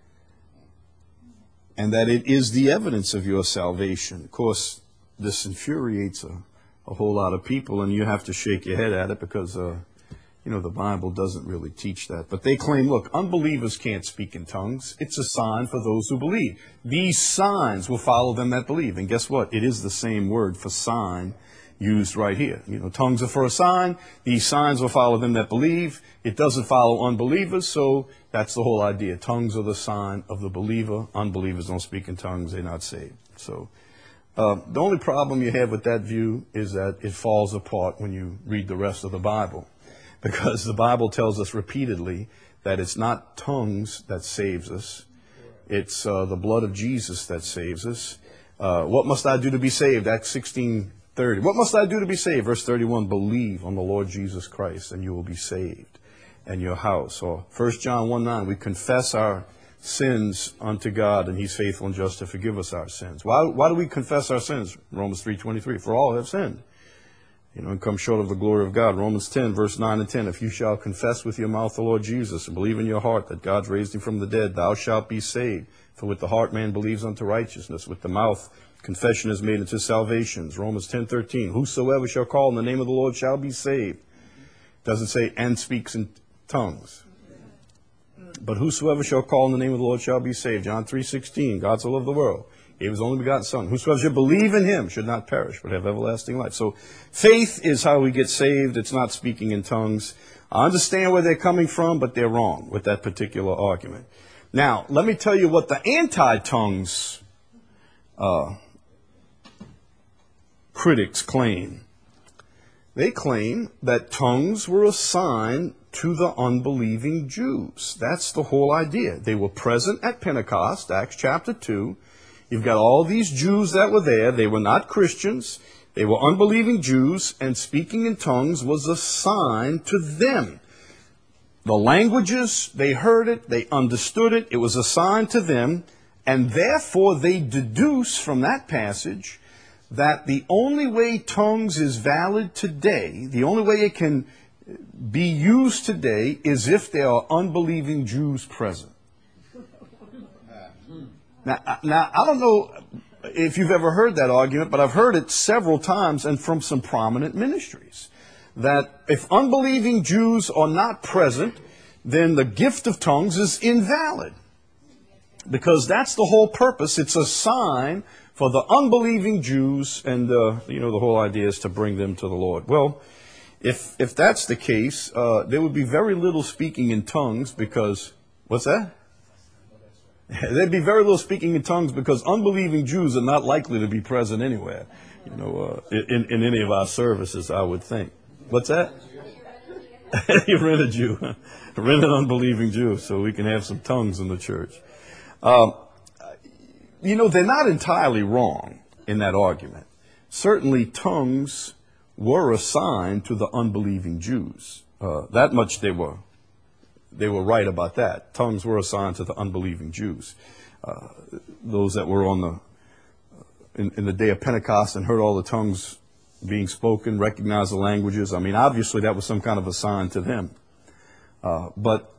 and that it is the evidence of your salvation. Of course, this infuriates a whole lot of people, and you have to shake your head at it because, the Bible doesn't really teach that. But they claim, look, unbelievers can't speak in tongues. It's a sign for those who believe. These signs will follow them that believe. And guess what? It is the same word for sign used right here. Tongues are for a sign. These signs will follow them that believe. It doesn't follow unbelievers, so that's the whole idea. Tongues are the sign of the believer. Unbelievers don't speak in tongues. They're not saved. So the only problem you have with that view is that it falls apart when you read the rest of the Bible, because the Bible tells us repeatedly that it's not tongues that saves us. It's the blood of Jesus that saves us. What must I do to be saved? Acts 16:30. What must I do to be saved? Verse 31, believe on the Lord Jesus Christ and you will be saved, and your house. Or 1 John 1:9, we confess our sins unto God, and he's faithful and just to forgive us our sins. Why do we confess our sins? Romans 3:23, for all have sinned, and come short of the glory of God. Romans 10, verse 9 and 10, if you shall confess with your mouth the Lord Jesus and believe in your heart that God's raised him from the dead, thou shalt be saved. For with the heart man believes unto righteousness, with the mouth confession is made unto salvation. Romans 10:13, whosoever shall call on the name of the Lord shall be saved. Doesn't say and speaks in tongues. But whosoever shall call on the name of the Lord shall be saved. John 3:16, God so loved the world, gave his only begotten Son. Whosoever should believe in him should not perish, but have everlasting life. So faith is how we get saved. It's not speaking in tongues. I understand where they're coming from, but they're wrong with that particular argument. Now, let me tell you what the anti-tongues critics claim. They claim that tongues were a sign to the unbelieving Jews. That's the whole idea. They were present at Pentecost, Acts chapter 2. You've got all these Jews that were there. They were not Christians. They were unbelieving Jews, and speaking in tongues was a sign to them. The languages, they heard it, they understood it. It was a sign to them, and therefore they deduce from that passage that the only way tongues is valid today, the only way it can be used today, is if there are unbelieving Jews present. Now, I don't know if you've ever heard that argument, but I've heard it several times and from some prominent ministries, that if unbelieving Jews are not present, then the gift of tongues is invalid. Because that's the whole purpose. It's a sign for the unbelieving Jews, and the whole idea is to bring them to the Lord. Well, if that's the case, there would be very little speaking in tongues because, what's that? There'd be very little speaking in tongues because unbelieving Jews are not likely to be present anywhere, in any of our services, I would think. What's that? You rent a Jew. Rent an unbelieving Jew so we can have some tongues in the church. They're not entirely wrong in that argument. Certainly tongues were assigned to the unbelieving Jews. That much they were right about that. Tongues were assigned to the unbelieving Jews. Those that were in the day of Pentecost and heard all the tongues being spoken, recognized the languages. I mean, obviously that was some kind of a sign to them. But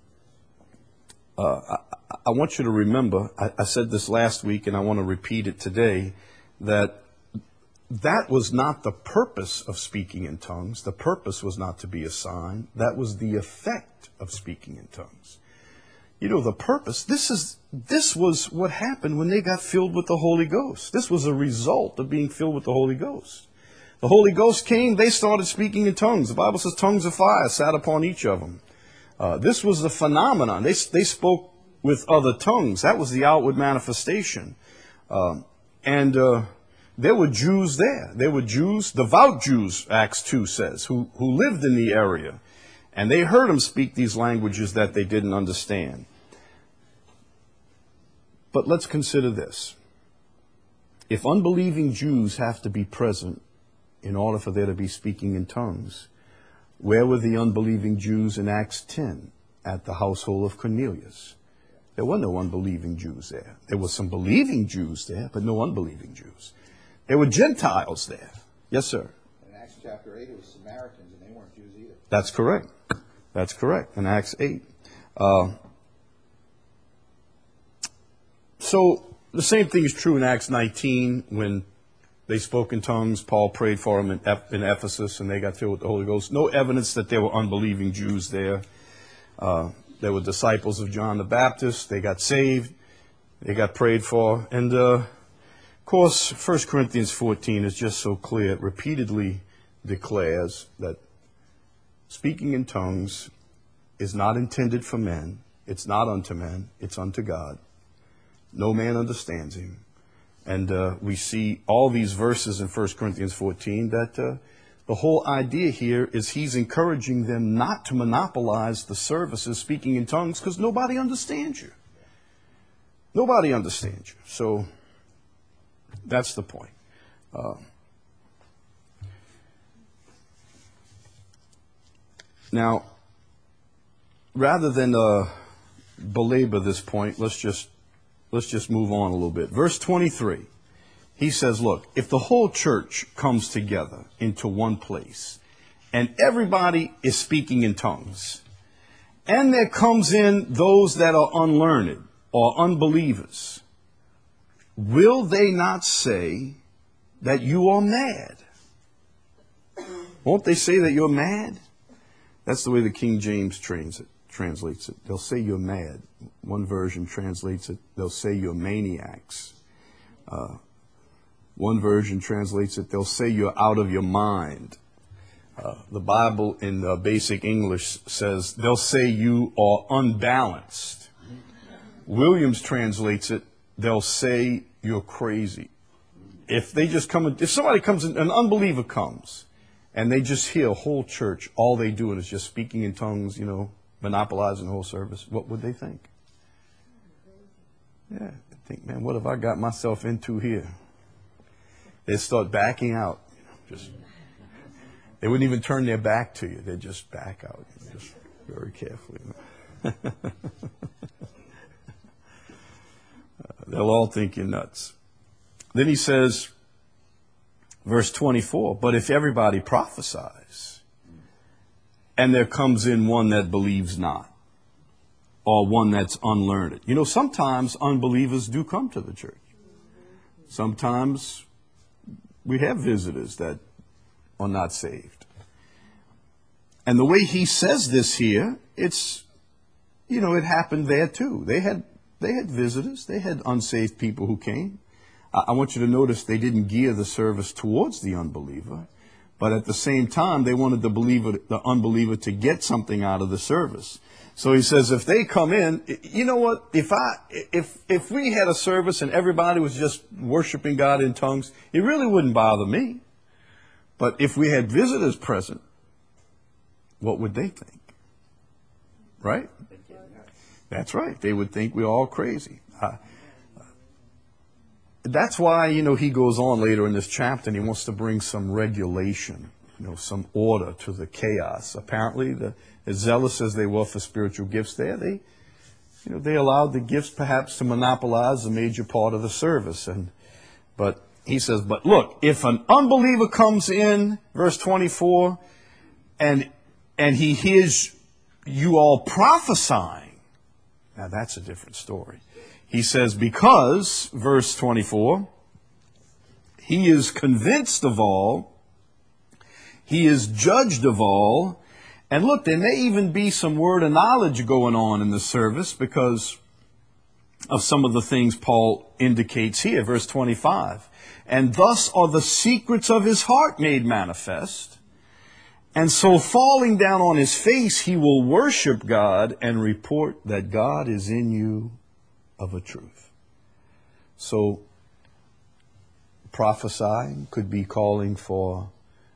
I want you to remember, I said this last week and I want to repeat it today, that was not the purpose of speaking in tongues. The purpose was not to be a sign. That was the effect of speaking in tongues. The purpose, this was what happened when they got filled with the Holy Ghost. This was a result of being filled with the Holy Ghost. The Holy Ghost came, they started speaking in tongues. The Bible says tongues of fire sat upon each of them. This was the phenomenon. They spoke with other tongues. That was the outward manifestation. There were Jews there. There were Jews, devout Jews, Acts 2 says, who lived in the area. And they heard them speak these languages that they didn't understand. But let's consider this. If unbelieving Jews have to be present in order for there to be speaking in tongues, where were the unbelieving Jews in Acts 10 at the household of Cornelius? There were no unbelieving Jews there. There were some believing Jews there, but no unbelieving Jews. There were Gentiles there. Yes, sir. In Acts chapter 8, it was Samaritans, and they weren't Jews either. That's correct. That's correct. In Acts 8. So the same thing is true in Acts 19 when they spoke in tongues. Paul prayed for them in Ephesus, and they got filled with the Holy Ghost. No evidence that there were unbelieving Jews there. There were disciples of John the Baptist. They got saved. They got prayed for. And, of course, 1 Corinthians 14 is just so clear. It repeatedly declares that speaking in tongues is not intended for men. It's not unto men. It's unto God. No man understands him. And we see all these verses in 1 Corinthians 14 that the whole idea here is he's encouraging them not to monopolize the services speaking in tongues because nobody understands you. Nobody understands you. So that's the point. Now, rather than belabor this point, let's just move on a little bit. Verse 23, he says, look, if the whole church comes together into one place and everybody is speaking in tongues, and there comes in those that are unlearned or unbelievers, will they not say that you are mad? Won't they say that you're mad? That's the way the King James translates it. They'll say you're mad. One version translates it, they'll say you're maniacs. One version translates it, they'll say you're out of your mind. The Bible in basic English says they'll say you are unbalanced. Williams translates it, they'll say you're crazy. If somebody comes in, an unbeliever comes, and they just hear a whole church, all they do is just speaking in tongues, monopolizing the whole service, what would they think? Yeah, they think, man, what have I got myself into here? They'd start backing out. They wouldn't even turn their back to you. They'd just back out, just very carefully. They'll all think you're nuts. Then he says, verse 24, but if everybody prophesies, and there comes in one that believes not, or one that's unlearned. Sometimes unbelievers do come to the church. Sometimes we have visitors that are not saved. And the way he says this here, it happened there too. They had visitors. They had unsaved people who came. I want you to notice they didn't gear the service towards the unbeliever, but at the same time, they wanted the unbeliever to get something out of the service. So he says, if they come in, you know what? If we had a service and everybody was just worshiping God in tongues, it really wouldn't bother me. But if we had visitors present, what would they think? Right? That's right. They would think we're all crazy. That's why, he goes on later in this chapter and he wants to bring some regulation, some order to the chaos. Apparently, as zealous as they were for spiritual gifts there, they allowed the gifts perhaps to monopolize a major part of the service. But he says, but look, if an unbeliever comes in, verse 24, and he hears you all prophesying, now that's a different story. He says, because, verse 24, he is convinced of all, he is judged of all, and look, there may even be some word of knowledge going on in the service because of some of the things Paul indicates here, verse 25. And thus are the secrets of his heart made manifest. And so falling down on his face, he will worship God and report that God is in you of a truth. So prophesying could be calling for,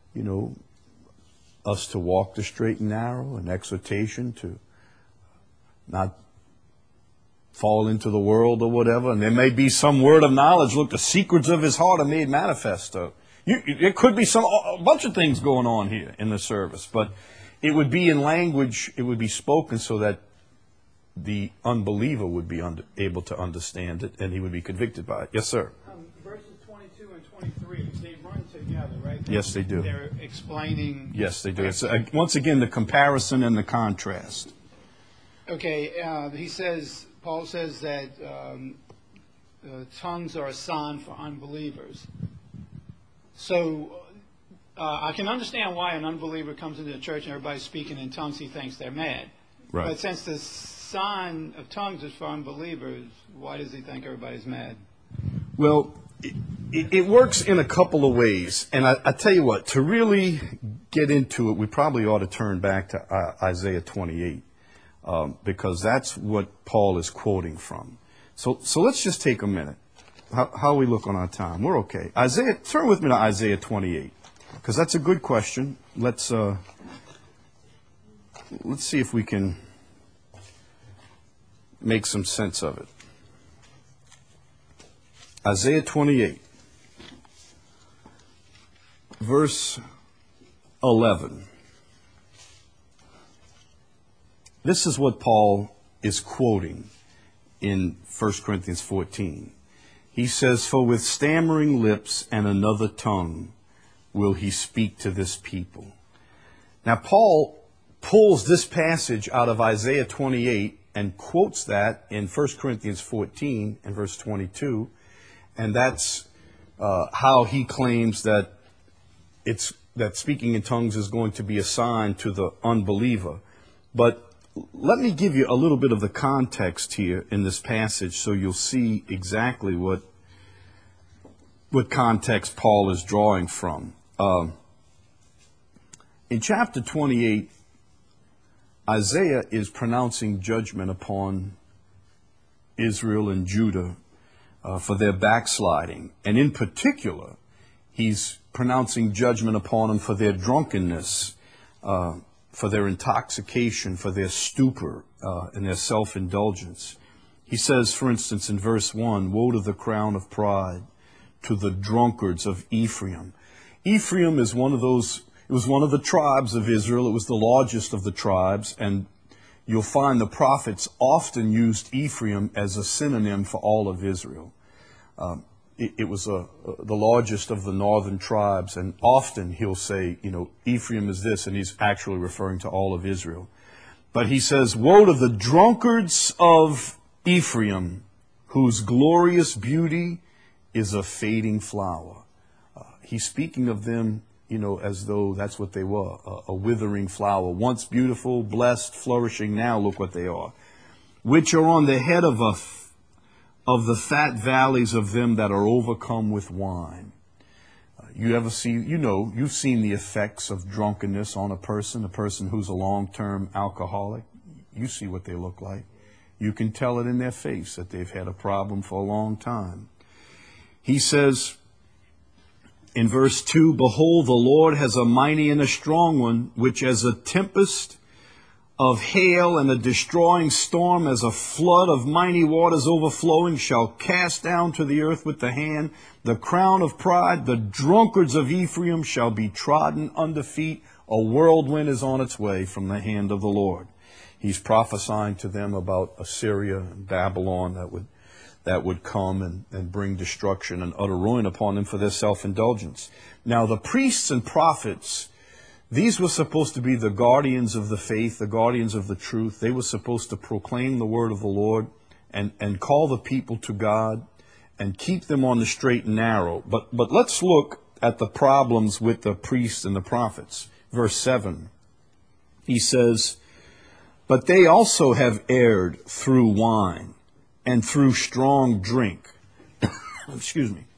us to walk the straight and narrow, an exhortation to not fall into the world or whatever. And there may be some word of knowledge. Look, the secrets of his heart are made manifest. There could be a bunch of things going on here in the service, but it would be in language, it would be spoken so that the unbeliever would be able to understand it and he would be convicted by it. Yes, sir. Verses 22 and 23, they run together, right? Yes, they do. They're explaining. Yes, they do. It's, once again, the comparison and the contrast. Okay, Paul says that tongues are a sign for unbelievers. So I can understand why an unbeliever comes into the church and everybody's speaking in tongues, he thinks they're mad. Right. But since the sign of tongues is for unbelievers, why does he think everybody's mad? Well, it works in a couple of ways. And I tell you what, to really get into it, we probably ought to turn back to Isaiah 28, because that's what Paul is quoting from. So let's just take a minute. How we look on our time? We're okay. Turn with me to Isaiah 28, because that's a good question. Let's see if we can make some sense of it. Isaiah 28, verse 11. This is what Paul is quoting in 1 Corinthians 14. He says, "For with stammering lips and another tongue will he speak to this people." Now, Paul pulls this passage out of Isaiah 28 and quotes that in 1 Corinthians 14 and verse 22. And that's how he claims that speaking in tongues is going to be a sign to the unbeliever. But let me give you a little bit of the context here in this passage so you'll see exactly what context Paul is drawing from. In chapter 28, Isaiah is pronouncing judgment upon Israel and Judah for their backsliding. And in particular, he's pronouncing judgment upon them for their drunkenness, for their intoxication, for their stupor, and their self-indulgence. He says, for instance, in verse 1, "Woe to the crown of pride, to the drunkards of Ephraim." Ephraim is one of the tribes of Israel. It was the largest of the tribes, and you'll find the prophets often used Ephraim as a synonym for all of Israel. It was the largest of the northern tribes, and often he'll say, Ephraim is this, and he's actually referring to all of Israel. But he says, "Woe to the drunkards of Ephraim, whose glorious beauty is a fading flower." He's speaking of them, as though that's what they were, a withering flower. Once beautiful, blessed, flourishing, now look what they are. "Which are on the head of the fat valleys of them that are overcome with wine." You've seen the effects of drunkenness on a person who's a long-term alcoholic. You see what they look like. You can tell it in their face that they've had a problem for a long time. He says, In verse 2, behold, the Lord has a mighty and a strong one, which as a tempest of hail and a destroying storm, as a flood of mighty waters overflowing, shall cast down to the earth with the hand the crown of pride. The drunkards of Ephraim shall be trodden under feet. A whirlwind is on its way from the hand of the Lord. He's prophesying to them about Assyria and Babylon that would come and bring destruction and utter ruin upon them for their self-indulgence. Now the priests and prophets, these were supposed to be the guardians of the faith, the guardians of the truth. They were supposed to proclaim the word of the Lord and call the people to God and keep them on the straight and narrow. But let's look at the problems with the priests and the prophets. Verse 7, he says, but they also have erred through wine and through strong drink. Excuse me.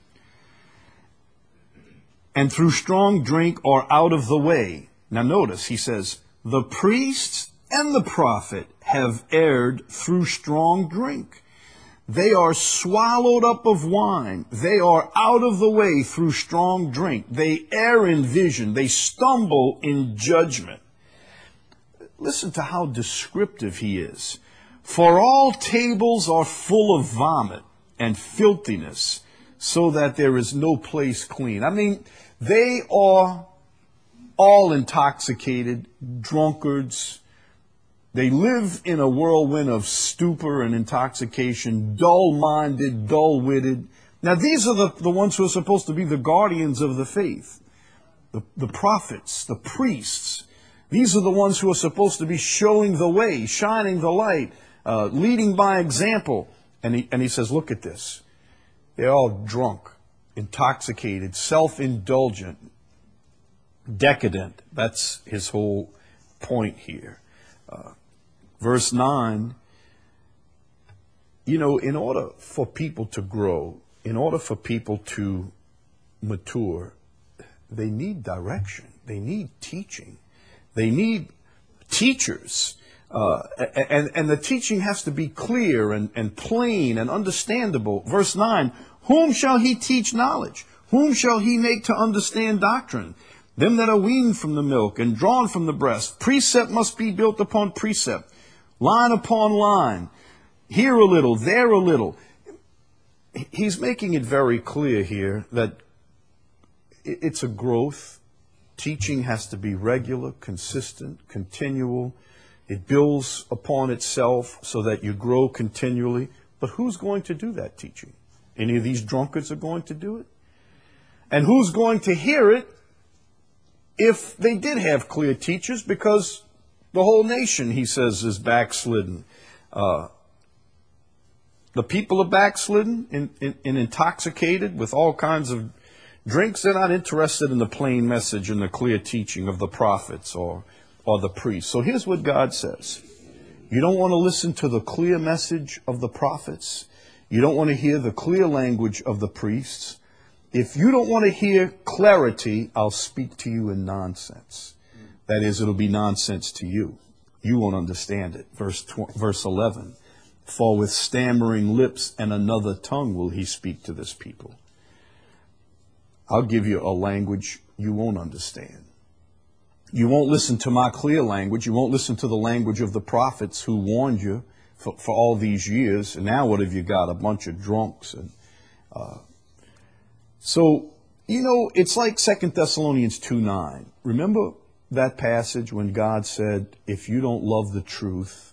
And through strong drink are out of the way. Now notice, he says, the priests and the prophet have erred through strong drink. They are swallowed up of wine. They are out of the way through strong drink. They err in vision. They stumble in judgment. Listen to how descriptive he is. For all tables are full of vomit and filthiness, so that there is no place clean. I mean, they are all intoxicated, drunkards. They live in a whirlwind of stupor and intoxication, dull-minded, dull-witted. Now, these are the ones who are supposed to be the guardians of the faith, the prophets, the priests. These are the ones who are supposed to be showing the way, shining the light, leading by example. And he says, look at this. They're all drunk, intoxicated, self-indulgent, decadent. That's his whole point here. Verse 9, in order for people to grow, in order for people to mature, they need direction. They need teaching. They need teachers. And the teaching has to be clear and plain and understandable. Verse 9, whom shall he teach knowledge? Whom shall he make to understand doctrine? Them that are weaned from the milk and drawn from the breast. Precept must be built upon precept, line upon line, here a little, there a little. He's making it very clear here that it's a growth. Teaching has to be regular, consistent, continual. It builds upon itself so that you grow continually. But who's going to do that teaching? Any of these drunkards are going to do it? And who's going to hear it if they did have clear teachers? Because the whole nation, he says, is backslidden. The people are backslidden and intoxicated with all kinds of drinks. They're not interested in the plain message and the clear teaching of the prophets or the priests. So here's what God says. You don't want to listen to the clear message of the prophets. You don't want to hear the clear language of the priests. If you don't want to hear clarity, I'll speak to you in nonsense. That is, it'll be nonsense to you. You won't understand it. Verse 11. For with stammering lips and another tongue will he speak to this people. I'll give you a language you won't understand. You won't listen to my clear language. You won't listen to the language of the prophets who warned you for all these years. And now what have you got? A bunch of drunks. So, it's like 2 Thessalonians 2:9. Remember that passage when God said, if you don't love the truth,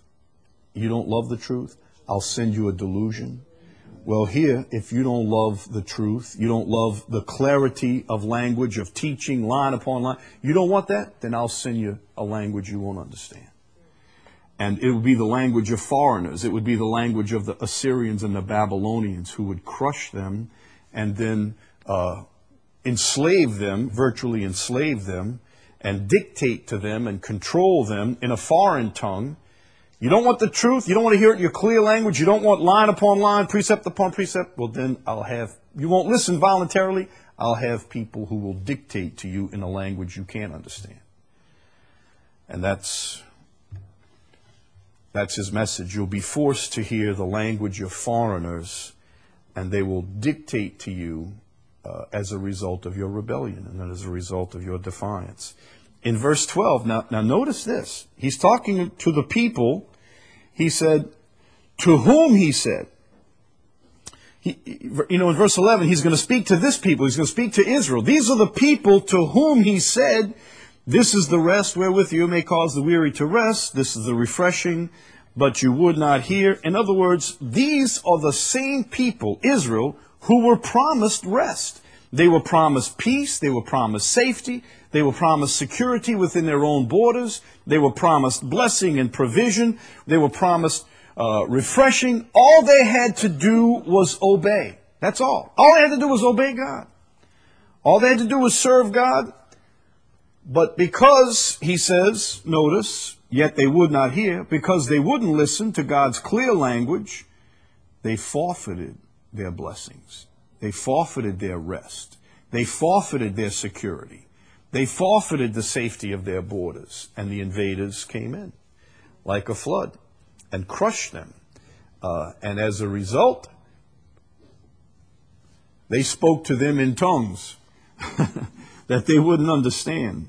I'll send you a delusion. Well, here, if you don't love the truth, you don't love the clarity of language, of teaching, line upon line, you don't want that, then I'll send you a language you won't understand. And it would be the language of foreigners. It would be the language of the Assyrians and the Babylonians who would crush them and then enslave them, virtually enslave them, and dictate to them and control them in a foreign tongue. You don't want the truth. You don't want to hear it in your clear language. You don't want line upon line, precept upon precept. Well, then you won't listen voluntarily. I'll have people who will dictate to you in a language you can't understand. And that's his message. You'll be forced to hear the language of foreigners, and they will dictate to you as a result of your rebellion and as a result of your defiance. In verse 12, now notice this. He's talking to the people. He said, to whom he said. In verse 11, he's going to speak to this people. He's going to speak to Israel. These are the people to whom he said, this is the rest wherewith you may cause the weary to rest. This is the refreshing, but you would not hear. In other words, these are the same people, Israel, who were promised rest. They were promised peace. They were promised safety. They were promised security within their own borders. They were promised blessing and provision. They were promised refreshing. All they had to do was obey. That's all. All they had to do was obey God. All they had to do was serve God. But because, he says, notice, yet they would not hear, because they wouldn't listen to God's clear language, they forfeited their blessings. They forfeited their rest. They forfeited their security. They forfeited the safety of their borders. And the invaders came in like a flood and crushed them. And as a result, they spoke to them in tongues that they wouldn't understand.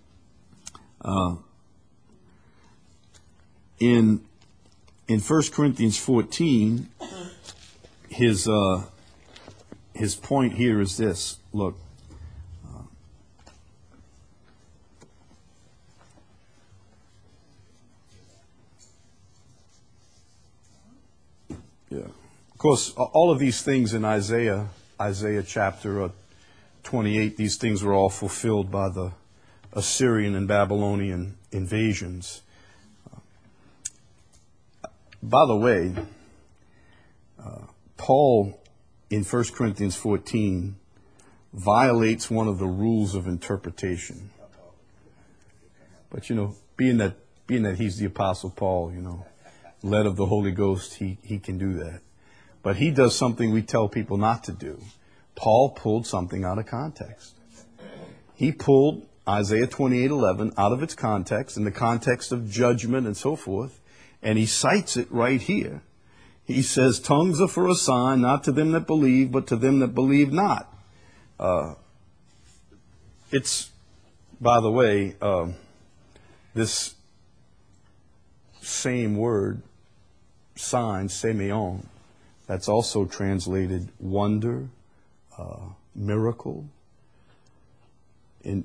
In 1 Corinthians 14, his point here is this. Look, of course, all of these things in Isaiah chapter 28, these things were all fulfilled by the Assyrian and Babylonian invasions. By the way, Paul in 1 Corinthians 14 violates one of the rules of interpretation. But being that he's the Apostle Paul, led of the Holy Ghost, he can do that. But he does something we tell people not to do. Paul pulled something out of context. He pulled Isaiah 28:11 out of its context, in the context of judgment and so forth, and he cites it right here. He says, tongues are for a sign, not to them that believe, but to them that believe not. It's, by the way, this same word, sign, semeion, that's also translated wonder, miracle. In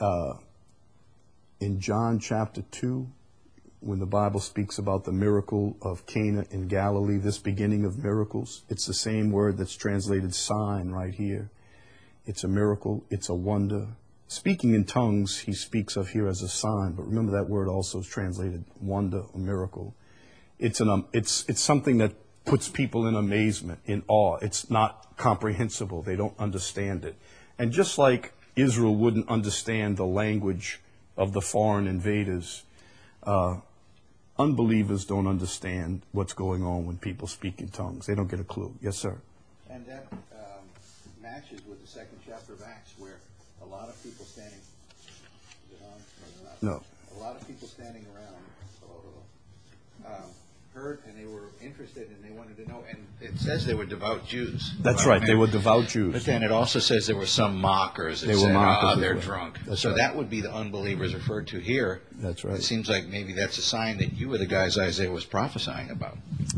John chapter 2, when the Bible speaks about the miracle of Cana in Galilee, this beginning of miracles, it's the same word that's translated sign right here. It's a miracle, it's a wonder. Speaking in tongues, he speaks of here as a sign, but remember that word also is translated wonder or miracle. It's something that puts people in amazement, in awe. It's not comprehensible. They don't understand it. And just like Israel wouldn't understand the language of the foreign invaders, unbelievers don't understand what's going on when people speak in tongues. They don't get a clue. Yes, sir? And that matches with the second chapter of Acts, where a lot of people standing... No. A lot of people standing around heard, and they were interested, and they wanted to know. And it says they were devout Jews. That's right. They were devout Jews. But then it also says there were some mockers that they were said, mockers they're well. drunk. That's so right. that would be the unbelievers referred to here. That's right. It seems like maybe that's a sign that you were the guys Isaiah was prophesying about.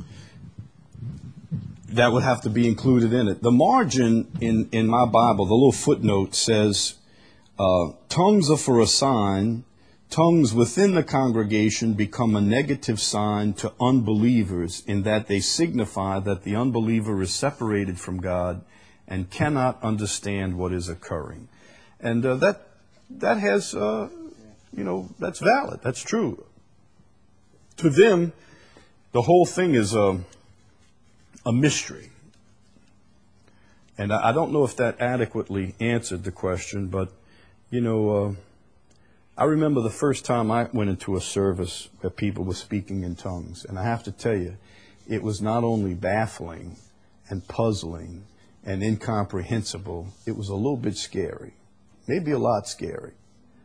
That would have to be included in it. The margin in my Bible, the little footnote says, tongues are for a sign. Tongues within the congregation become a negative sign to unbelievers in that they signify that the unbeliever is separated from God and cannot understand what is occurring. And that has, that's valid. That's true. To them, the whole thing is a mystery. And I don't know if that adequately answered the question, but, I remember the first time I went into a service where people were speaking in tongues. And I have to tell you, it was not only baffling and puzzling and incomprehensible, it was a little bit scary. Maybe a lot scary.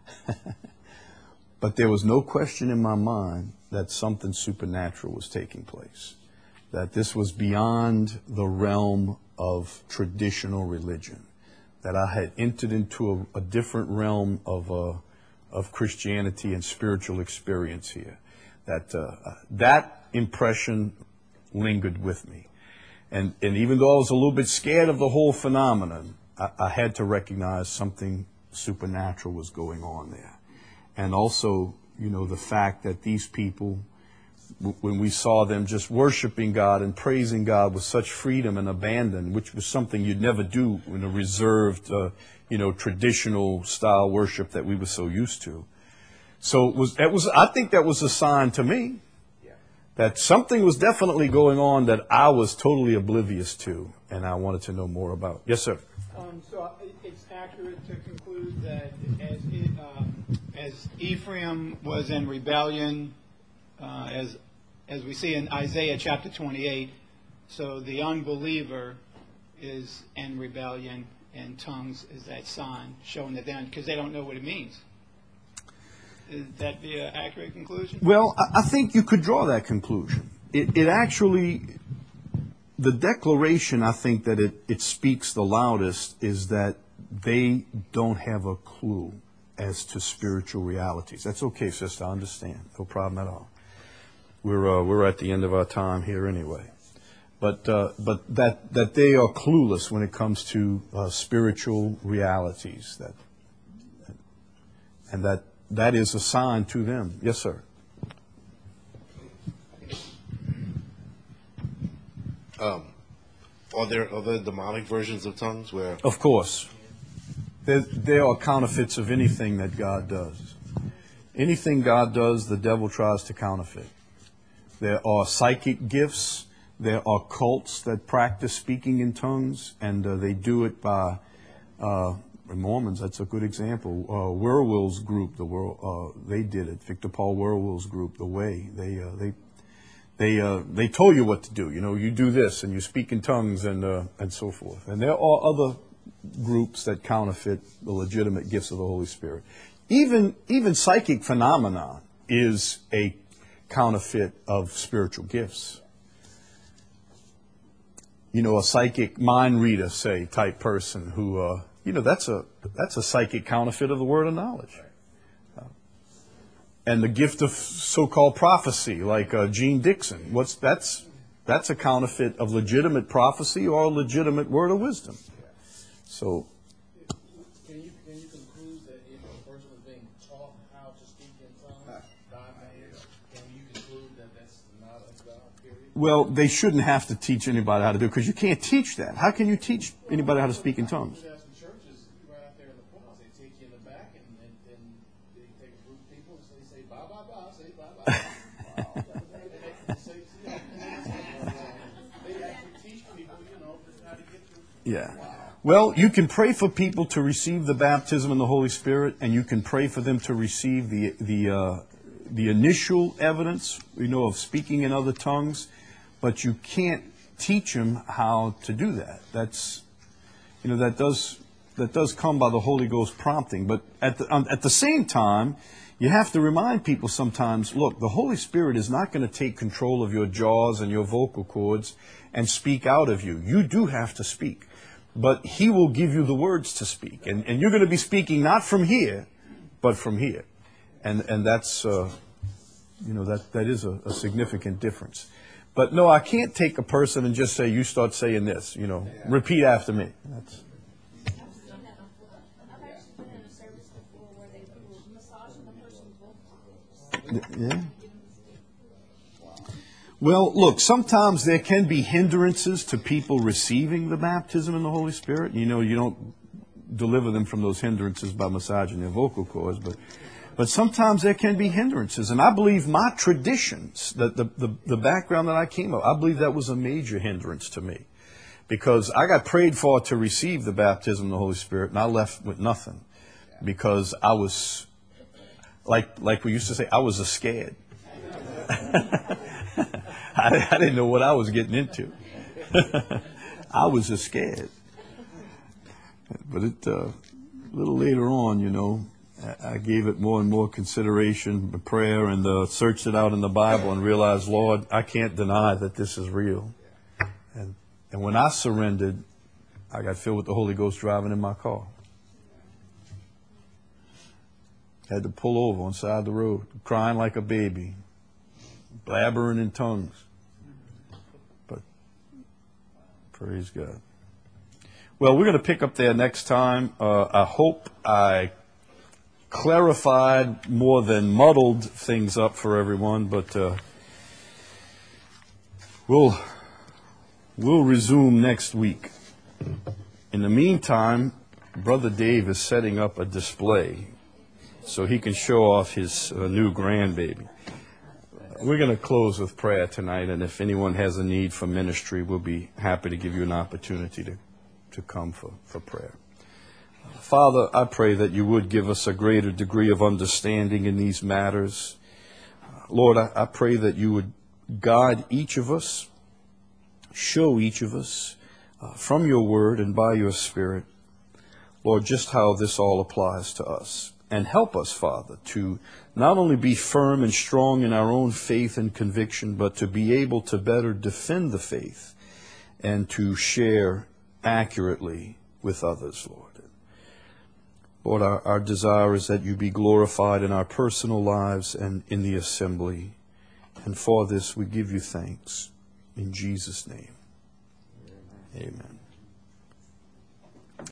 But there was no question in my mind that something supernatural was taking place. That this was beyond the realm of traditional religion. that I had entered into a different realm of Christianity and spiritual experience here. That impression lingered with me. And even though I was a little bit scared of the whole phenomenon, I had to recognize something supernatural was going on there. And also, the fact that these people, when we saw them just worshiping God and praising God with such freedom and abandon, which was something you'd never do in a reserved, traditional style worship that we were so used to. So I think that was a sign to me that something was definitely going on that I was totally oblivious to, and I wanted to know more about. Yes, sir. So it's accurate to conclude that as Ephraim was in rebellion, as we see in Isaiah chapter 28, so the unbeliever is in rebellion, and tongues is that sign showing that because they don't know what it means. Is that the accurate conclusion? Well, I think you could draw that conclusion. It actually, the declaration, I think that it speaks the loudest is that they don't have a clue as to spiritual realities. That's okay, sister. I understand. No problem at all. We're at the end of our time here anyway. But that they are clueless when it comes to spiritual realities. That is a sign to them. Yes, sir. Are there other demonic versions of tongues where? Of course. There are counterfeits of anything that God does. Anything God does, the devil tries to counterfeit. There are psychic gifts. There are cults that practice speaking in tongues, and they do it by Mormons. That's a good example. Werwolves group, they did it. Victor Paul Werwolves group, the Way. They told you what to do. You do this, and you speak in tongues, and so forth. And there are other groups that counterfeit the legitimate gifts of the Holy Spirit. Even psychic phenomena is a counterfeit of spiritual gifts. A psychic mind reader, say, type person who, that's a psychic counterfeit of the word of knowledge. And the gift of so-called prophecy, like Gene Dixon, that's a counterfeit of legitimate prophecy or a legitimate word of wisdom. So, can you conclude that if a person is being taught how to speak in tongues, can you conclude that that's not of God, period? Well, they shouldn't have to teach anybody how to do it, because you can't teach that. How can you teach anybody how to speak in tongues? There's some churches right out there in the corners. They take you in the back and they take a group of people and say bye bye bye, say bye bye. They actually teach people, how to get through. Yeah. Well, you can pray for people to receive the baptism in the Holy Spirit, and you can pray for them to receive the initial evidence, of speaking in other tongues, but you can't teach them how to do that. That's, that does come by the Holy Ghost prompting. But at the same time, you have to remind people sometimes, look, the Holy Spirit is not going to take control of your jaws and your vocal cords and speak out of you. You do have to speak. But He will give you the words to speak. And you're going to be speaking not from here, but from here. And that's, that is a significant difference. But no, I can't take a person and just say, you start saying this, repeat after me. That's... Yeah. Well, look, sometimes there can be hindrances to people receiving the baptism in the Holy Spirit. You don't deliver them from those hindrances by massaging their vocal cords, but sometimes there can be hindrances. And I believe my traditions, the background that I came up, I believe that was a major hindrance to me. Because I got prayed for to receive the baptism in the Holy Spirit, and I left with nothing. Because I was, like we used to say, I was scared. I didn't know what I was getting into. I was just scared. But a little later on, I gave it more and more consideration, prayer, and searched it out in the Bible and realized, Lord, I can't deny that this is real. And when I surrendered, I got filled with the Holy Ghost driving in my car. Had to pull over on the side of the road, crying like a baby, blabbering in tongues. But praise God. Well, we're going to pick up there next time. I hope I clarified more than muddled things up for everyone, but we'll resume next week. In the meantime, Brother Dave is setting up a display so he can show off his new grandbaby. We're going to close with prayer tonight, and if anyone has a need for ministry, we'll be happy to give you an opportunity to come for prayer. Father, I pray that you would give us a greater degree of understanding in these matters. Lord, I pray that you would guide each of us, show each of us from your word and by your Spirit, Lord, just how this all applies to us. And help us, Father, to not only be firm and strong in our own faith and conviction, but to be able to better defend the faith and to share accurately with others, Lord. Lord, our desire is that you be glorified in our personal lives and in the assembly. And for this we give you thanks. In Jesus' name.